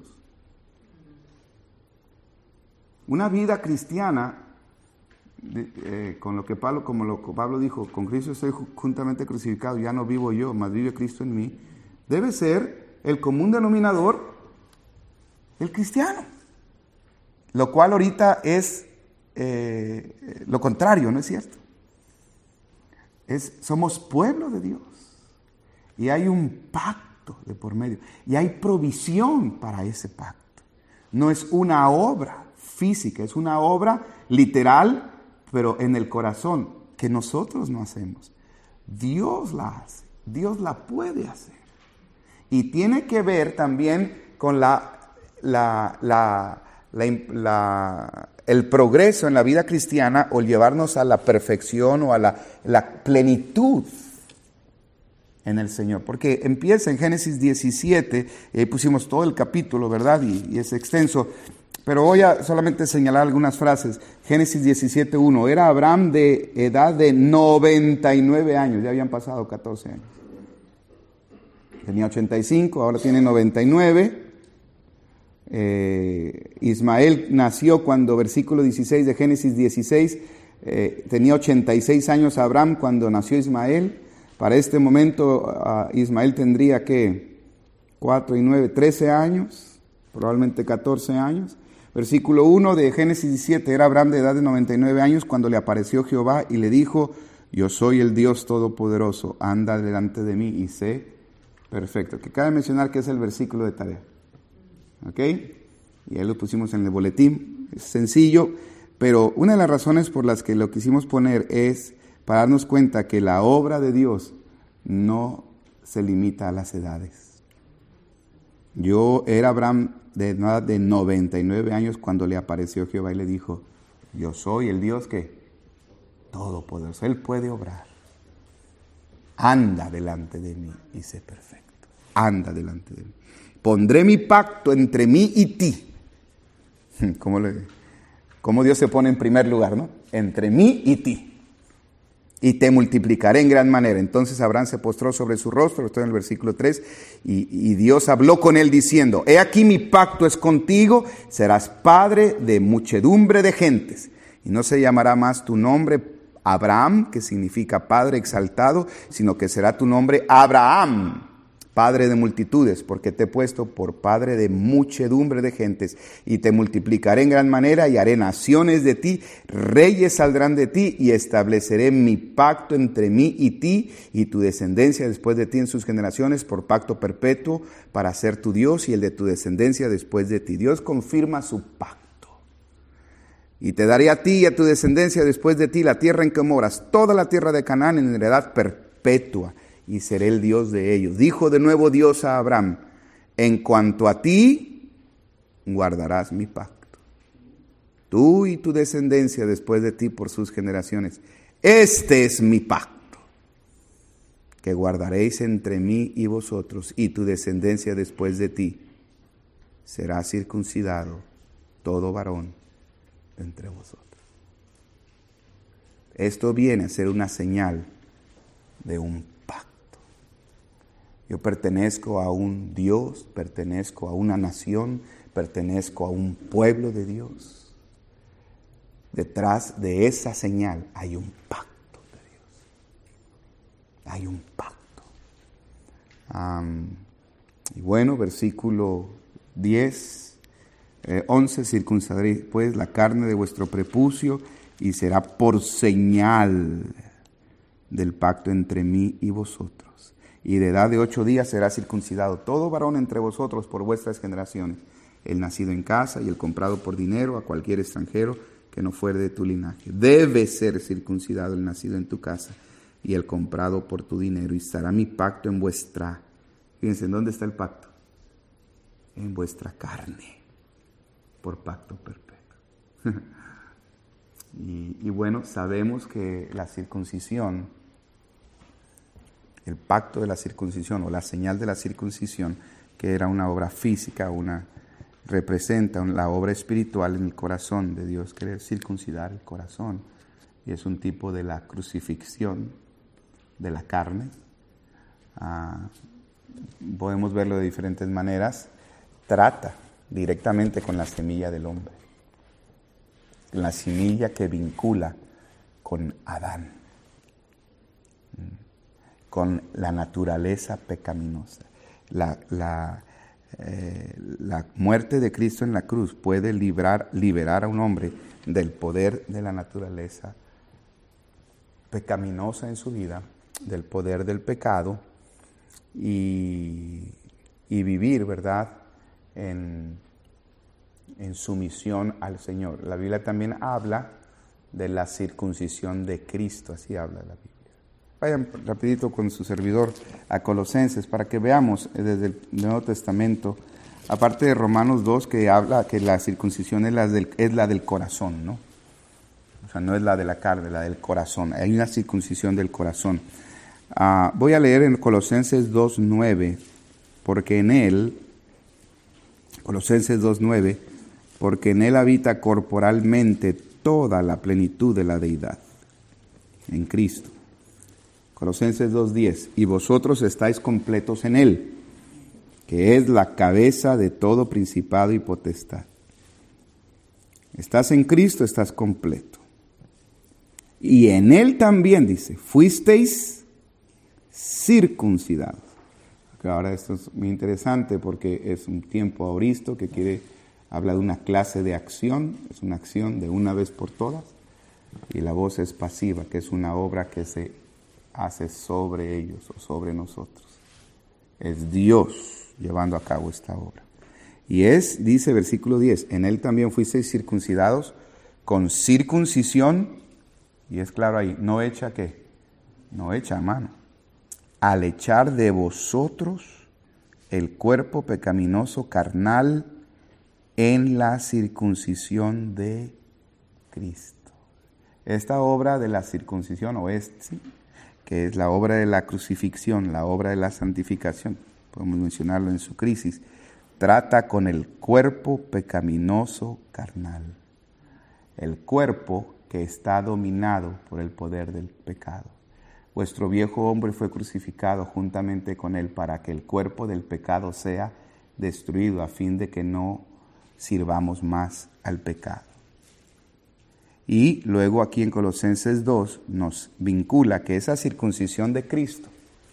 Una vida cristiana, eh, con lo que Pablo, como lo que Pablo dijo, con Cristo estoy juntamente crucificado, ya no vivo yo, mas vive Cristo en mí, debe ser el común denominador del cristiano. Lo cual ahorita es eh, lo contrario, ¿no es cierto? Es, somos pueblo de Dios y hay un pacto de por medio y hay provisión para ese pacto. No es una obra física, es una obra literal, pero en el corazón, que nosotros no hacemos. Dios la hace, Dios la puede hacer. Y tiene que ver también con la, la, la, la, la, el progreso en la vida cristiana o llevarnos a la perfección o a la, la plenitud en el Señor. Porque empieza en Génesis diecisiete, y ahí pusimos todo el capítulo, ¿verdad? Y, y es extenso. Pero voy a solamente señalar algunas frases. Génesis diecisiete uno. Era Abraham de edad de noventa y nueve años. Ya habían pasado catorce años. Tenía ochenta y cinco, ahora tiene noventa y nueve. Eh, Ismael nació cuando, versículo dieciséis de Génesis dieciséis, eh, tenía ochenta y seis años Abraham cuando nació Ismael. Para este momento uh, Ismael tendría que cuatro y nueve, trece años, probablemente catorce años. Versículo uno de Génesis diecisiete, era Abraham de edad de noventa y nueve años cuando le apareció Jehová y le dijo: yo soy el Dios Todopoderoso, anda delante de mí y sé perfecto. Que cabe mencionar que es el versículo de tarea. ¿Ok? Y ahí lo pusimos en el boletín. Es sencillo, pero una de las razones por las que lo quisimos poner es para darnos cuenta que la obra de Dios no se limita a las edades. Yo era Abraham de edad de noventa y nueve años cuando le apareció Jehová y le dijo: yo soy el Dios que todopoderoso, Él puede obrar. Anda delante de mí y sé perfecto. Anda delante de mí. Pondré mi pacto entre mí y ti. ¿Cómo, le, cómo Dios se pone en primer lugar, ¿no? Entre mí y ti. Y te multiplicaré en gran manera. Entonces Abraham se postró sobre su rostro, estoy en el versículo tres, y, y Dios habló con él diciendo: he aquí mi pacto es contigo, serás padre de muchedumbre de gentes. Y no se llamará más tu nombre Abraham, que significa padre exaltado, sino que será tu nombre Abraham, padre de multitudes, porque te he puesto por padre de muchedumbre de gentes, y te multiplicaré en gran manera, y haré naciones de ti, reyes saldrán de ti, y estableceré mi pacto entre mí y ti, y tu descendencia después de ti en sus generaciones, por pacto perpetuo, para ser tu Dios, y el de tu descendencia después de ti. Dios confirma su pacto. Y te daré a ti y a tu descendencia después de ti la tierra en que moras, toda la tierra de Canaán en heredad perpetua, y seré el Dios de ellos. Dijo de nuevo Dios a Abraham: en cuanto a ti, guardarás mi pacto, tú y tu descendencia después de ti por sus generaciones. Este es mi pacto, que guardaréis entre mí y vosotros, y tu descendencia después de ti. Será circuncidado todo varón entre vosotros. Esto viene a ser una señal de un pacto. Yo pertenezco a un Dios, pertenezco a una nación, pertenezco a un pueblo de Dios. Detrás de esa señal hay un pacto de Dios. Hay un pacto. Um, y bueno, versículo diez. Eh, once, circuncidaréis pues la carne de vuestro prepucio y será por señal del pacto entre mí y vosotros. Y de edad de ocho días será circuncidado todo varón entre vosotros por vuestras generaciones, el nacido en casa y el comprado por dinero a cualquier extranjero que no fuere de tu linaje. Debe ser circuncidado el nacido en tu casa y el comprado por tu dinero, y estará mi pacto en vuestra. Fíjense, ¿en dónde está el pacto? en vuestra carne por pacto perpetuo. y, y bueno, sabemos que la circuncisión, el pacto de la circuncisión o la señal de la circuncisión, que era una obra física, una representa la obra espiritual en el corazón de Dios, querer circuncidar el corazón, y es un tipo de la crucifixión de la carne. Ah, podemos verlo de diferentes maneras. Trata directamente con la semilla del hombre, la semilla que vincula con Adán, con la naturaleza pecaminosa. La, la, eh, la muerte de Cristo en la cruz puede librar, liberar a un hombre del poder de la naturaleza pecaminosa en su vida, del poder del pecado, y, y vivir, ¿verdad?, en, en sumisión al Señor. La Biblia también habla de la circuncisión de Cristo, así habla la Biblia. Vayan rapidito con su servidor a Colosenses para que veamos desde el Nuevo Testamento, aparte de Romanos dos, que habla que la circuncisión es la del, es la del corazón, ¿no? O sea, no es la de la carne, la del corazón. Hay una circuncisión del corazón. Uh, voy a leer en Colosenses dos nueve, porque en él, Colosenses dos nueve, porque en él habita corporalmente toda la plenitud de la deidad, en Cristo. Colosenses dos diez, y vosotros estáis completos en él, que es la cabeza de todo principado y potestad. Estás en Cristo, estás completo. Y en él también, dice, fuisteis circuncidados. Ahora esto es muy interesante porque es un tiempo auristo que quiere hablar de una clase de acción, es una acción de una vez por todas, y la voz es pasiva, que es una obra que se hace sobre ellos o sobre nosotros. Es Dios llevando a cabo esta obra. Y es, dice versículo diez, en él también fuisteis circuncidados con circuncisión, y es claro ahí, no hecha ¿qué? No hecha a mano. Al echar de vosotros el cuerpo pecaminoso carnal en la circuncisión de Cristo. Esta obra de la circuncisión, o este, que es la obra de la crucifixión, la obra de la santificación, podemos mencionarlo en su crisis, trata con el cuerpo pecaminoso carnal. El cuerpo que está dominado por el poder del pecado. Vuestro viejo hombre fue crucificado juntamente con él para que el cuerpo del pecado sea destruido, a fin de que no sirvamos más al pecado. Y luego aquí en Colosenses dos nos vincula que esa circuncisión de Cristo,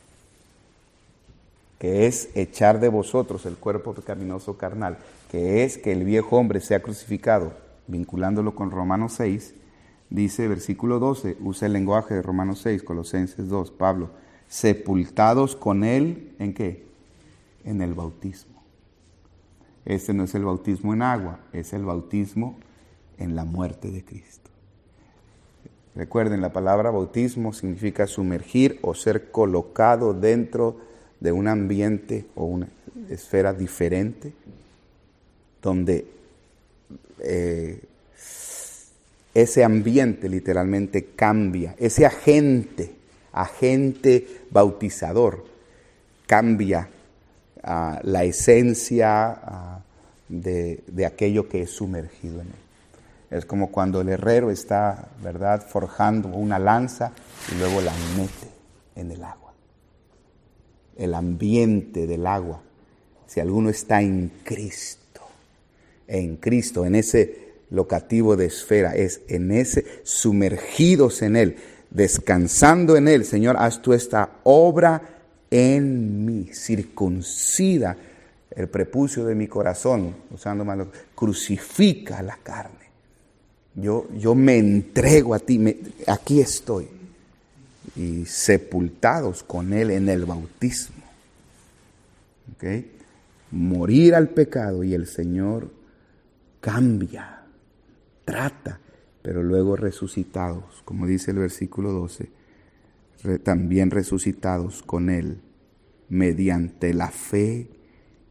que es echar de vosotros el cuerpo pecaminoso carnal, que es que el viejo hombre sea crucificado, vinculándolo con Romanos seis, dice versículo doce, usa el lenguaje de Romanos seis, Colosenses dos, Pablo, sepultados con él, ¿en qué? En el bautismo. Este no es el bautismo en agua, es el bautismo en la muerte de Cristo. Recuerden, la palabra bautismo significa sumergir o ser colocado dentro de un ambiente o una esfera diferente, donde eh, ese ambiente literalmente cambia, ese agente, agente bautizador, cambia uh, la esencia uh, de, de aquello que es sumergido en él. Es como cuando el herrero está, ¿verdad?, forjando una lanza y luego la mete en el agua. El ambiente del agua. Si alguno está en Cristo, en Cristo, en ese locativo de esfera, es en ese, sumergidos en Él, descansando en Él, Señor, haz tú esta obra en mí, circuncida el prepucio de mi corazón, usando malos, crucifica la carne. Yo, yo me entrego a ti, me, aquí estoy. Y sepultados con Él en el bautismo. ¿Okay? Morir al pecado y el Señor cambia, trata, pero luego resucitados, como dice el versículo doce, re, también resucitados con Él mediante la fe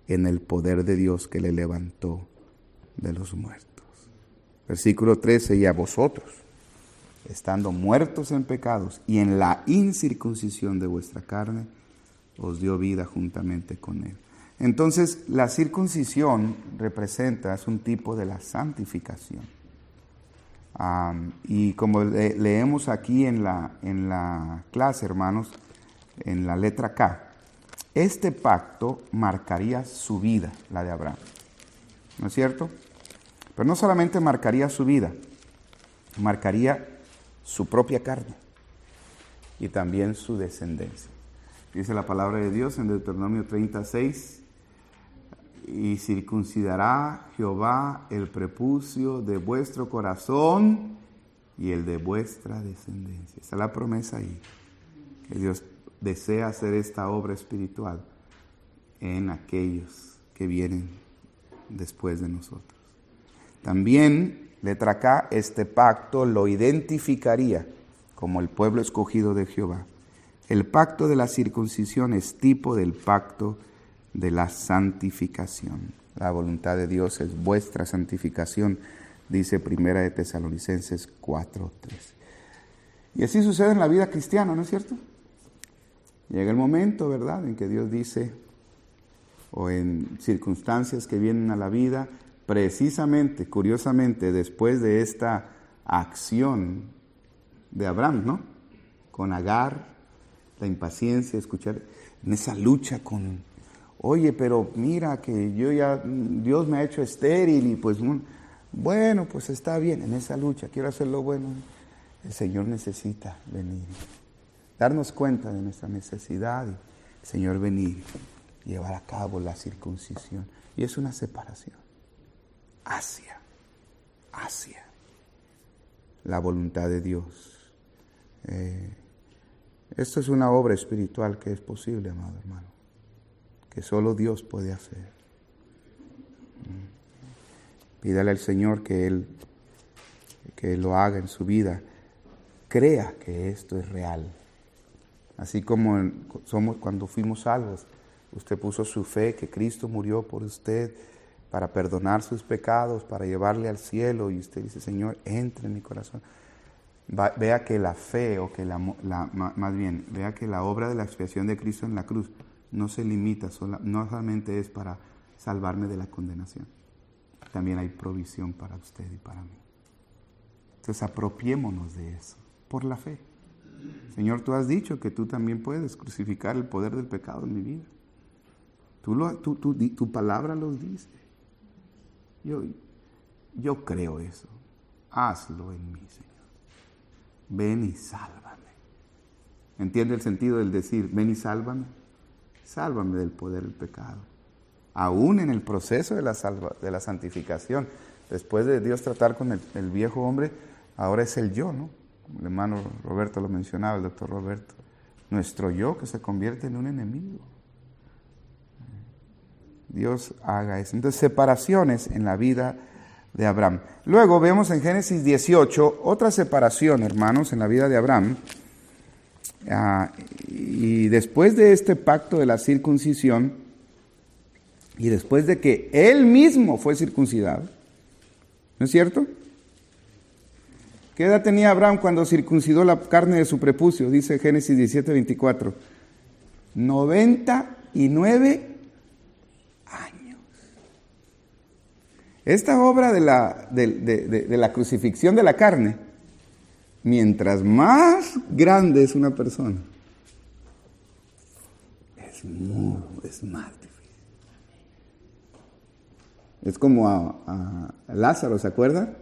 en el poder de Dios que le levantó de los muertos. Versículo trece, y a vosotros, estando muertos en pecados y en la incircuncisión de vuestra carne, os dio vida juntamente con él. Entonces, la circuncisión representa, es un tipo de la santificación. Um, y como le, leemos aquí en la, en la clase, hermanos, en la letra K, este pacto marcaría su vida, la de Abraham. ¿No es cierto? Pero no solamente marcaría su vida, marcaría su propia carne y también su descendencia. Dice la palabra de Dios en Deuteronomio treinta y seis, y circuncidará Jehová el prepucio de vuestro corazón y el de vuestra descendencia. Esa es la promesa ahí, que Dios desea hacer esta obra espiritual en aquellos que vienen después de nosotros. También, letra K, este pacto lo identificaría como el pueblo escogido de Jehová. El pacto de la circuncisión es tipo del pacto de la santificación. La voluntad de Dios es vuestra santificación, dice Primera de Tesalonicenses cuatro tres. Y así sucede en la vida cristiana, ¿no es cierto? Llega el momento, ¿verdad?, en que Dios dice, o en circunstancias que vienen a la vida, precisamente, curiosamente, después de esta acción de Abraham, ¿no?, con Agar, la impaciencia, escuchar, en esa lucha con, oye, pero mira que yo ya, Dios me ha hecho estéril y pues, bueno, pues está bien, en esa lucha, quiero hacer lo bueno. El Señor necesita venir, darnos cuenta de nuestra necesidad y el Señor venir, llevar a cabo la circuncisión. Y es una separación hacia, hacia la voluntad de Dios. Eh, esto es una obra espiritual que es posible, amado hermano, que solo Dios puede hacer. Pídale al Señor que Él, que lo haga en su vida. Crea que esto es real. Así como en, somos cuando fuimos salvos, usted puso su fe que Cristo murió por usted para perdonar sus pecados, para llevarle al cielo, y usted dice, Señor, entre en mi corazón. Va, vea que la fe, o que la, la, más bien, vea que la obra de la expiación de Cristo en la cruz no se limita, sola, no solamente es para salvarme de la condenación, también hay provisión para usted y para mí. Entonces apropiémonos de eso, por la fe. Señor, tú has dicho que tú también puedes crucificar el poder del pecado en mi vida. Tú lo, tú, tú, tu palabra lo dice. Yo, yo creo eso. Hazlo en mí, Señor. Ven y sálvame. ¿Entiende el sentido del decir, ven y sálvame? Sálvame del poder del pecado. Aún en el proceso de la, salva, de la santificación, después de Dios tratar con el, el viejo hombre, ahora es el yo, ¿no? El hermano Roberto lo mencionaba, el doctor Roberto. Nuestro yo que se convierte en un enemigo. Dios haga eso. Entonces, separaciones en la vida de Abraham. Luego vemos en Génesis dieciocho otra separación, hermanos, en la vida de Abraham. Uh, y después de este pacto de la circuncisión, y después de que él mismo fue circuncidado, ¿no es cierto? ¿Qué edad tenía Abraham cuando circuncidó la carne de su prepucio? Dice Génesis diecisiete veinticuatro. noventa y nueve años. Esta obra de la, de, de, de, de la crucifixión de la carne, mientras más grande es una persona, es, muy, es más difícil. Es como a, a Lázaro, ¿se acuerdan?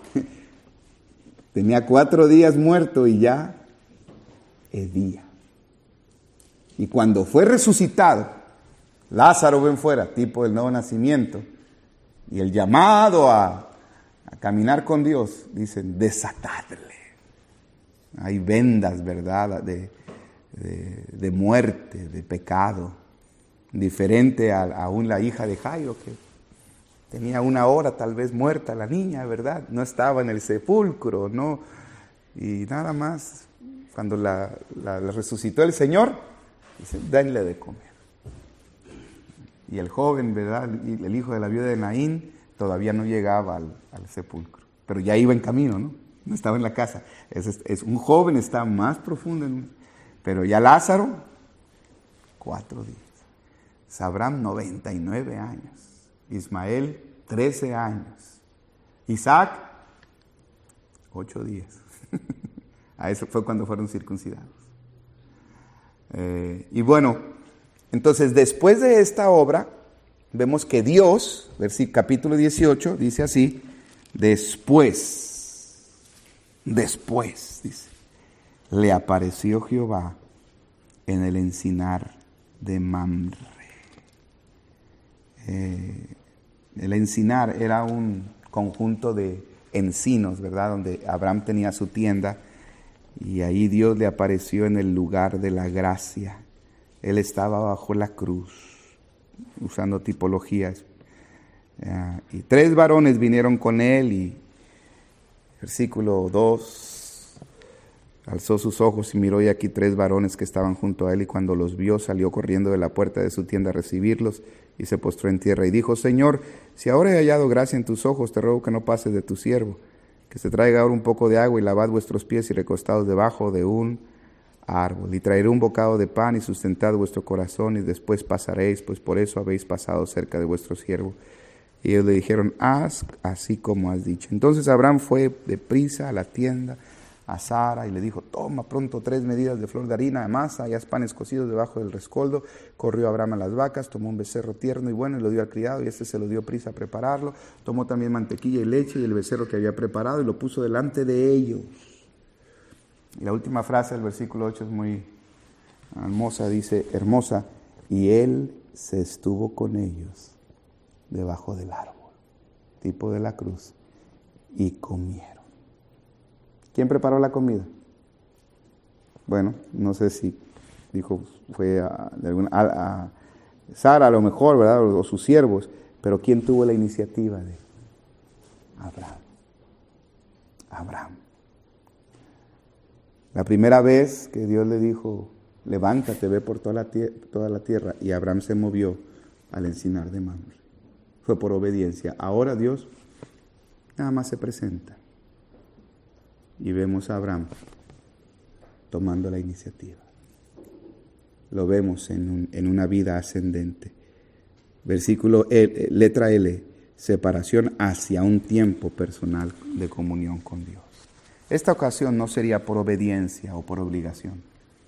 Tenía cuatro días muerto y ya es día. Y cuando fue resucitado, Lázaro ven fuera, tipo del nuevo nacimiento, y el llamado a, a caminar con Dios, dicen, desatadle. Hay vendas, ¿verdad?, de, de, de muerte, de pecado, diferente a, a aún la hija de Jairo, que tenía una hora tal vez muerta la niña, ¿verdad? No estaba en el sepulcro, no. Y nada más, cuando la, la, la resucitó el Señor, dice, denle de comer. y el joven, ¿verdad? El hijo de la viuda de Naín todavía no llegaba al, al sepulcro, pero ya iba en camino, ¿no? No estaba en la casa. Es, es, es un joven está más profundo, en, pero ya Lázaro, cuatro días. Abraham, noventa y nueve años. Ismael, trece años. Isaac, ocho días. A eso fue cuando fueron circuncidados. Eh, y bueno, entonces después de esta obra, vemos que Dios, versículo, capítulo dieciocho, dice así, después, después, dice, le apareció Jehová en el encinar de Mamre. Eh, el encinar era un conjunto de encinos, ¿verdad? Donde Abraham tenía su tienda y ahí Dios le apareció en el lugar de la gracia. Él estaba bajo la cruz, usando tipologías. Uh, y tres varones vinieron con él y versículo dos, alzó sus ojos y miró y aquí tres varones que estaban junto a él y cuando los vio salió corriendo de la puerta de su tienda a recibirlos y se postró en tierra y dijo, Señor, si ahora he hallado gracia en tus ojos, te ruego que no pases de tu siervo, que se traiga ahora un poco de agua y lavad vuestros pies y recostados debajo de un árbol y traeré un bocado de pan y sustentad vuestro corazón y después pasaréis, pues por eso habéis pasado cerca de vuestro siervo. Y ellos le dijeron, haz así como has dicho. Entonces Abraham fue deprisa a la tienda, a Sara, y le dijo, toma pronto tres medidas de flor de harina, de masa, y haz panes cocidos debajo del rescoldo. Corrió Abraham a las vacas, tomó un becerro tierno y bueno, y lo dio al criado, y este se lo dio prisa a prepararlo. Tomó también mantequilla y leche y el becerro que había preparado, y lo puso delante de ellos. Y la última frase del versículo ocho es muy hermosa, dice, hermosa, y él se estuvo con ellos debajo del árbol, tipo de la cruz, y comieron. ¿Quién preparó la comida? Bueno, no sé si dijo, fue a, de alguna, a, a Sara a lo mejor, ¿verdad? O, o sus siervos, pero ¿quién tuvo la iniciativa de Abraham? Abraham. La primera vez que Dios le dijo, levántate, ve por toda la, tier- toda la tierra, y Abraham se movió al encinar de Mamre. Fue por obediencia. Ahora Dios nada más se presenta. Y vemos a Abraham tomando la iniciativa. Lo vemos en, un, en una vida ascendente. Versículo L, letra L, separación hacia un tiempo personal de comunión con Dios. Esta ocasión no sería por obediencia o por obligación,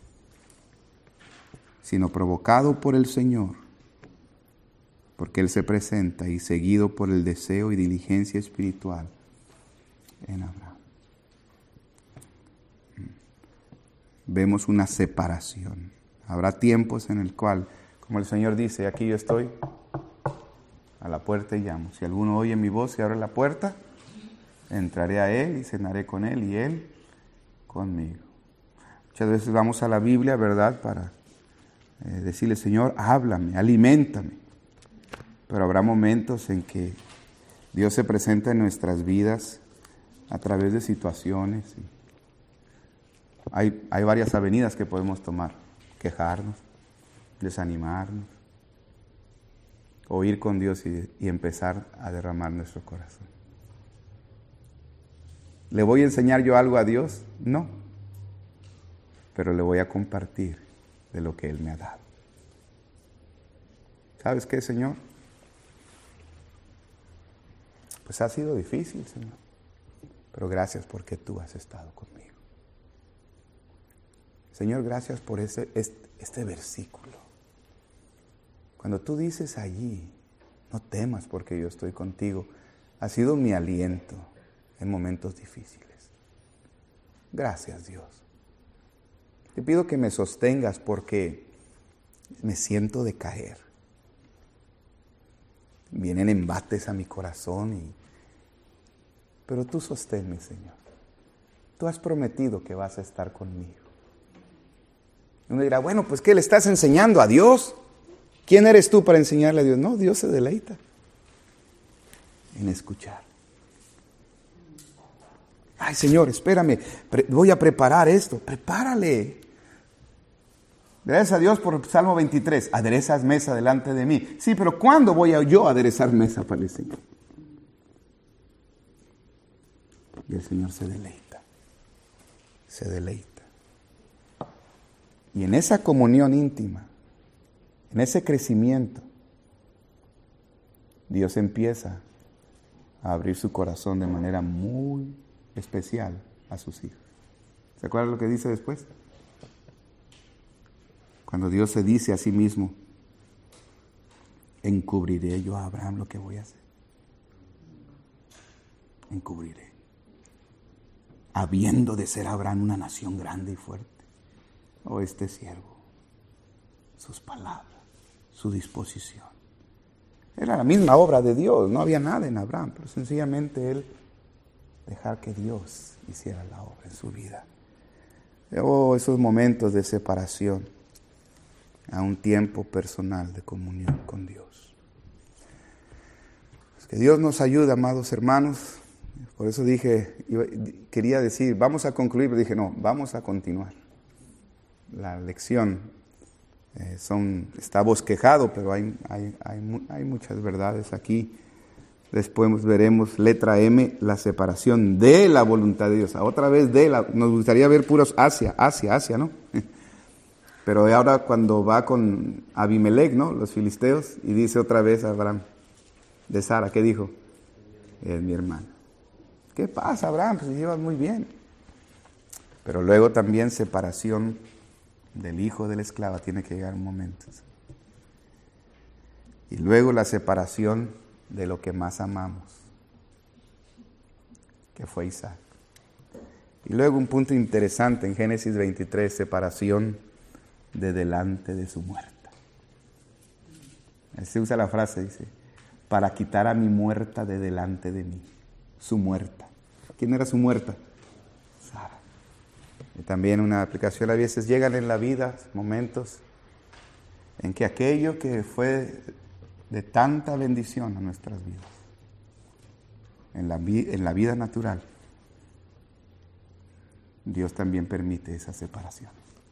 sino provocado por el Señor, porque Él se presenta y seguido por el deseo y diligencia espiritual en Abraham. Vemos una separación. Habrá tiempos en el cual, como el Señor dice, aquí yo estoy a la puerta y llamo. Si alguno oye mi voz y abre la puerta, entraré a Él y cenaré con Él y Él conmigo. Muchas veces vamos a la Biblia, ¿verdad?, para eh, decirle, Señor, háblame, aliméntame. Pero habrá momentos en que Dios se presenta en nuestras vidas a través de situaciones. Hay, hay varias avenidas que podemos tomar. Quejarnos, desanimarnos, o ir con Dios y, y empezar a derramar nuestro corazón. ¿Le voy a enseñar yo algo a Dios? No. Pero le voy a compartir de lo que Él me ha dado. ¿Sabes qué, Señor? Pues ha sido difícil, Señor. Pero gracias porque tú has estado conmigo. Señor, gracias por ese, este, este versículo. Cuando tú dices allí, no temas porque yo estoy contigo, ha sido mi aliento en momentos difíciles. Gracias, Dios. Te pido que me sostengas porque me siento decaer. Vienen embates a mi corazón, y, pero tú sosténme, Señor. Tú has prometido que vas a estar conmigo. Uno dirá, bueno, pues ¿qué le estás enseñando a Dios? ¿Quién eres tú para enseñarle a Dios? No, Dios se deleita en escuchar. Ay, Señor, espérame, pre- voy a preparar esto. Prepárale. Gracias a Dios por el Salmo veintitrés. Aderezas mesa delante de mí. Sí, pero ¿cuándo voy a yo a aderezar mesa para el Señor? Y el Señor se deleita. Se deleita. Y en esa comunión íntima, en ese crecimiento, Dios empieza a abrir su corazón de manera muy especial a sus hijos. ¿Se acuerdan lo que dice después? Cuando Dios se dice a sí mismo, encubriré yo a Abraham lo que voy a hacer. Encubriré. Habiendo de ser Abraham una nación grande y fuerte. Oh, este siervo, sus palabras, su disposición. Era la misma obra de Dios, no había nada en Abraham, pero sencillamente él dejar que Dios hiciera la obra en su vida. Oh, esos momentos de separación a un tiempo personal de comunión con Dios. Pues que Dios nos ayude, amados hermanos. Por eso dije, quería decir, vamos a concluir, pero dije, no, vamos a continuar. La lección eh, son, está bosquejado, pero hay, hay, hay, hay muchas verdades aquí. Después veremos letra M, la separación de la voluntad de Dios. Otra vez de la, nos gustaría ver puros hacia, hacia, hacia, ¿no? Pero ahora cuando va con Abimelech, ¿no? Los filisteos, y dice otra vez a Abraham, de Sara, ¿qué dijo? Es mi hermano. ¿Qué pasa, Abraham? Pues se llevan muy bien. Pero luego también separación del hijo de la esclava, tiene que llegar un momento. Y luego la separación de lo que más amamos, que fue Isaac. Y luego un punto interesante en Génesis veintitrés, separación de delante de su muerta. Ahí se usa la frase, dice, para quitar a mi muerta de delante de mí. Su muerta. ¿Quién era su muerta? Sara. Y también una aplicación, a veces llegan en la vida momentos en que aquello que fue de tanta bendición a nuestras vidas, en la, en la vida natural, Dios también permite esa separación.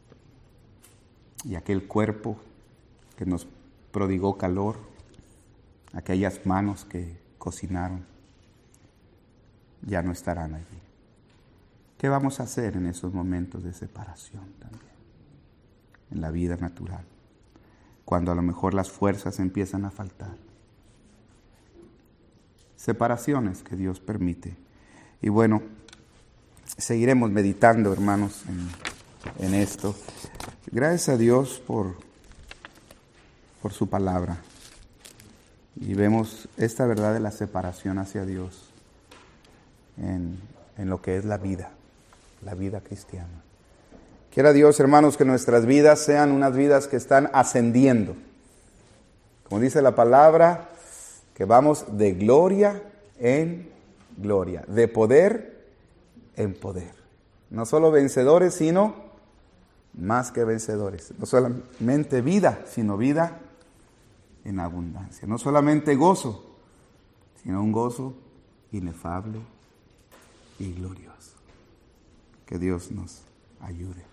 Y aquel cuerpo que nos prodigó calor, aquellas manos que cocinaron, ya no estarán allí. ¿Qué vamos a hacer en esos momentos de separación también? En la vida natural. Cuando a lo mejor las fuerzas empiezan a faltar. Separaciones que Dios permite. Y bueno, seguiremos meditando, hermanos, en, en esto. Gracias a Dios por, por su palabra. Y vemos esta verdad de la separación hacia Dios en, en lo que es la vida, la vida cristiana. Quiera Dios, hermanos, que nuestras vidas sean unas vidas que están ascendiendo. Como dice la palabra, que vamos de gloria en gloria, de poder en poder. No solo vencedores, sino más que vencedores. No solamente vida, sino vida en abundancia. No solamente gozo, sino un gozo inefable y glorioso. Que Dios nos ayude.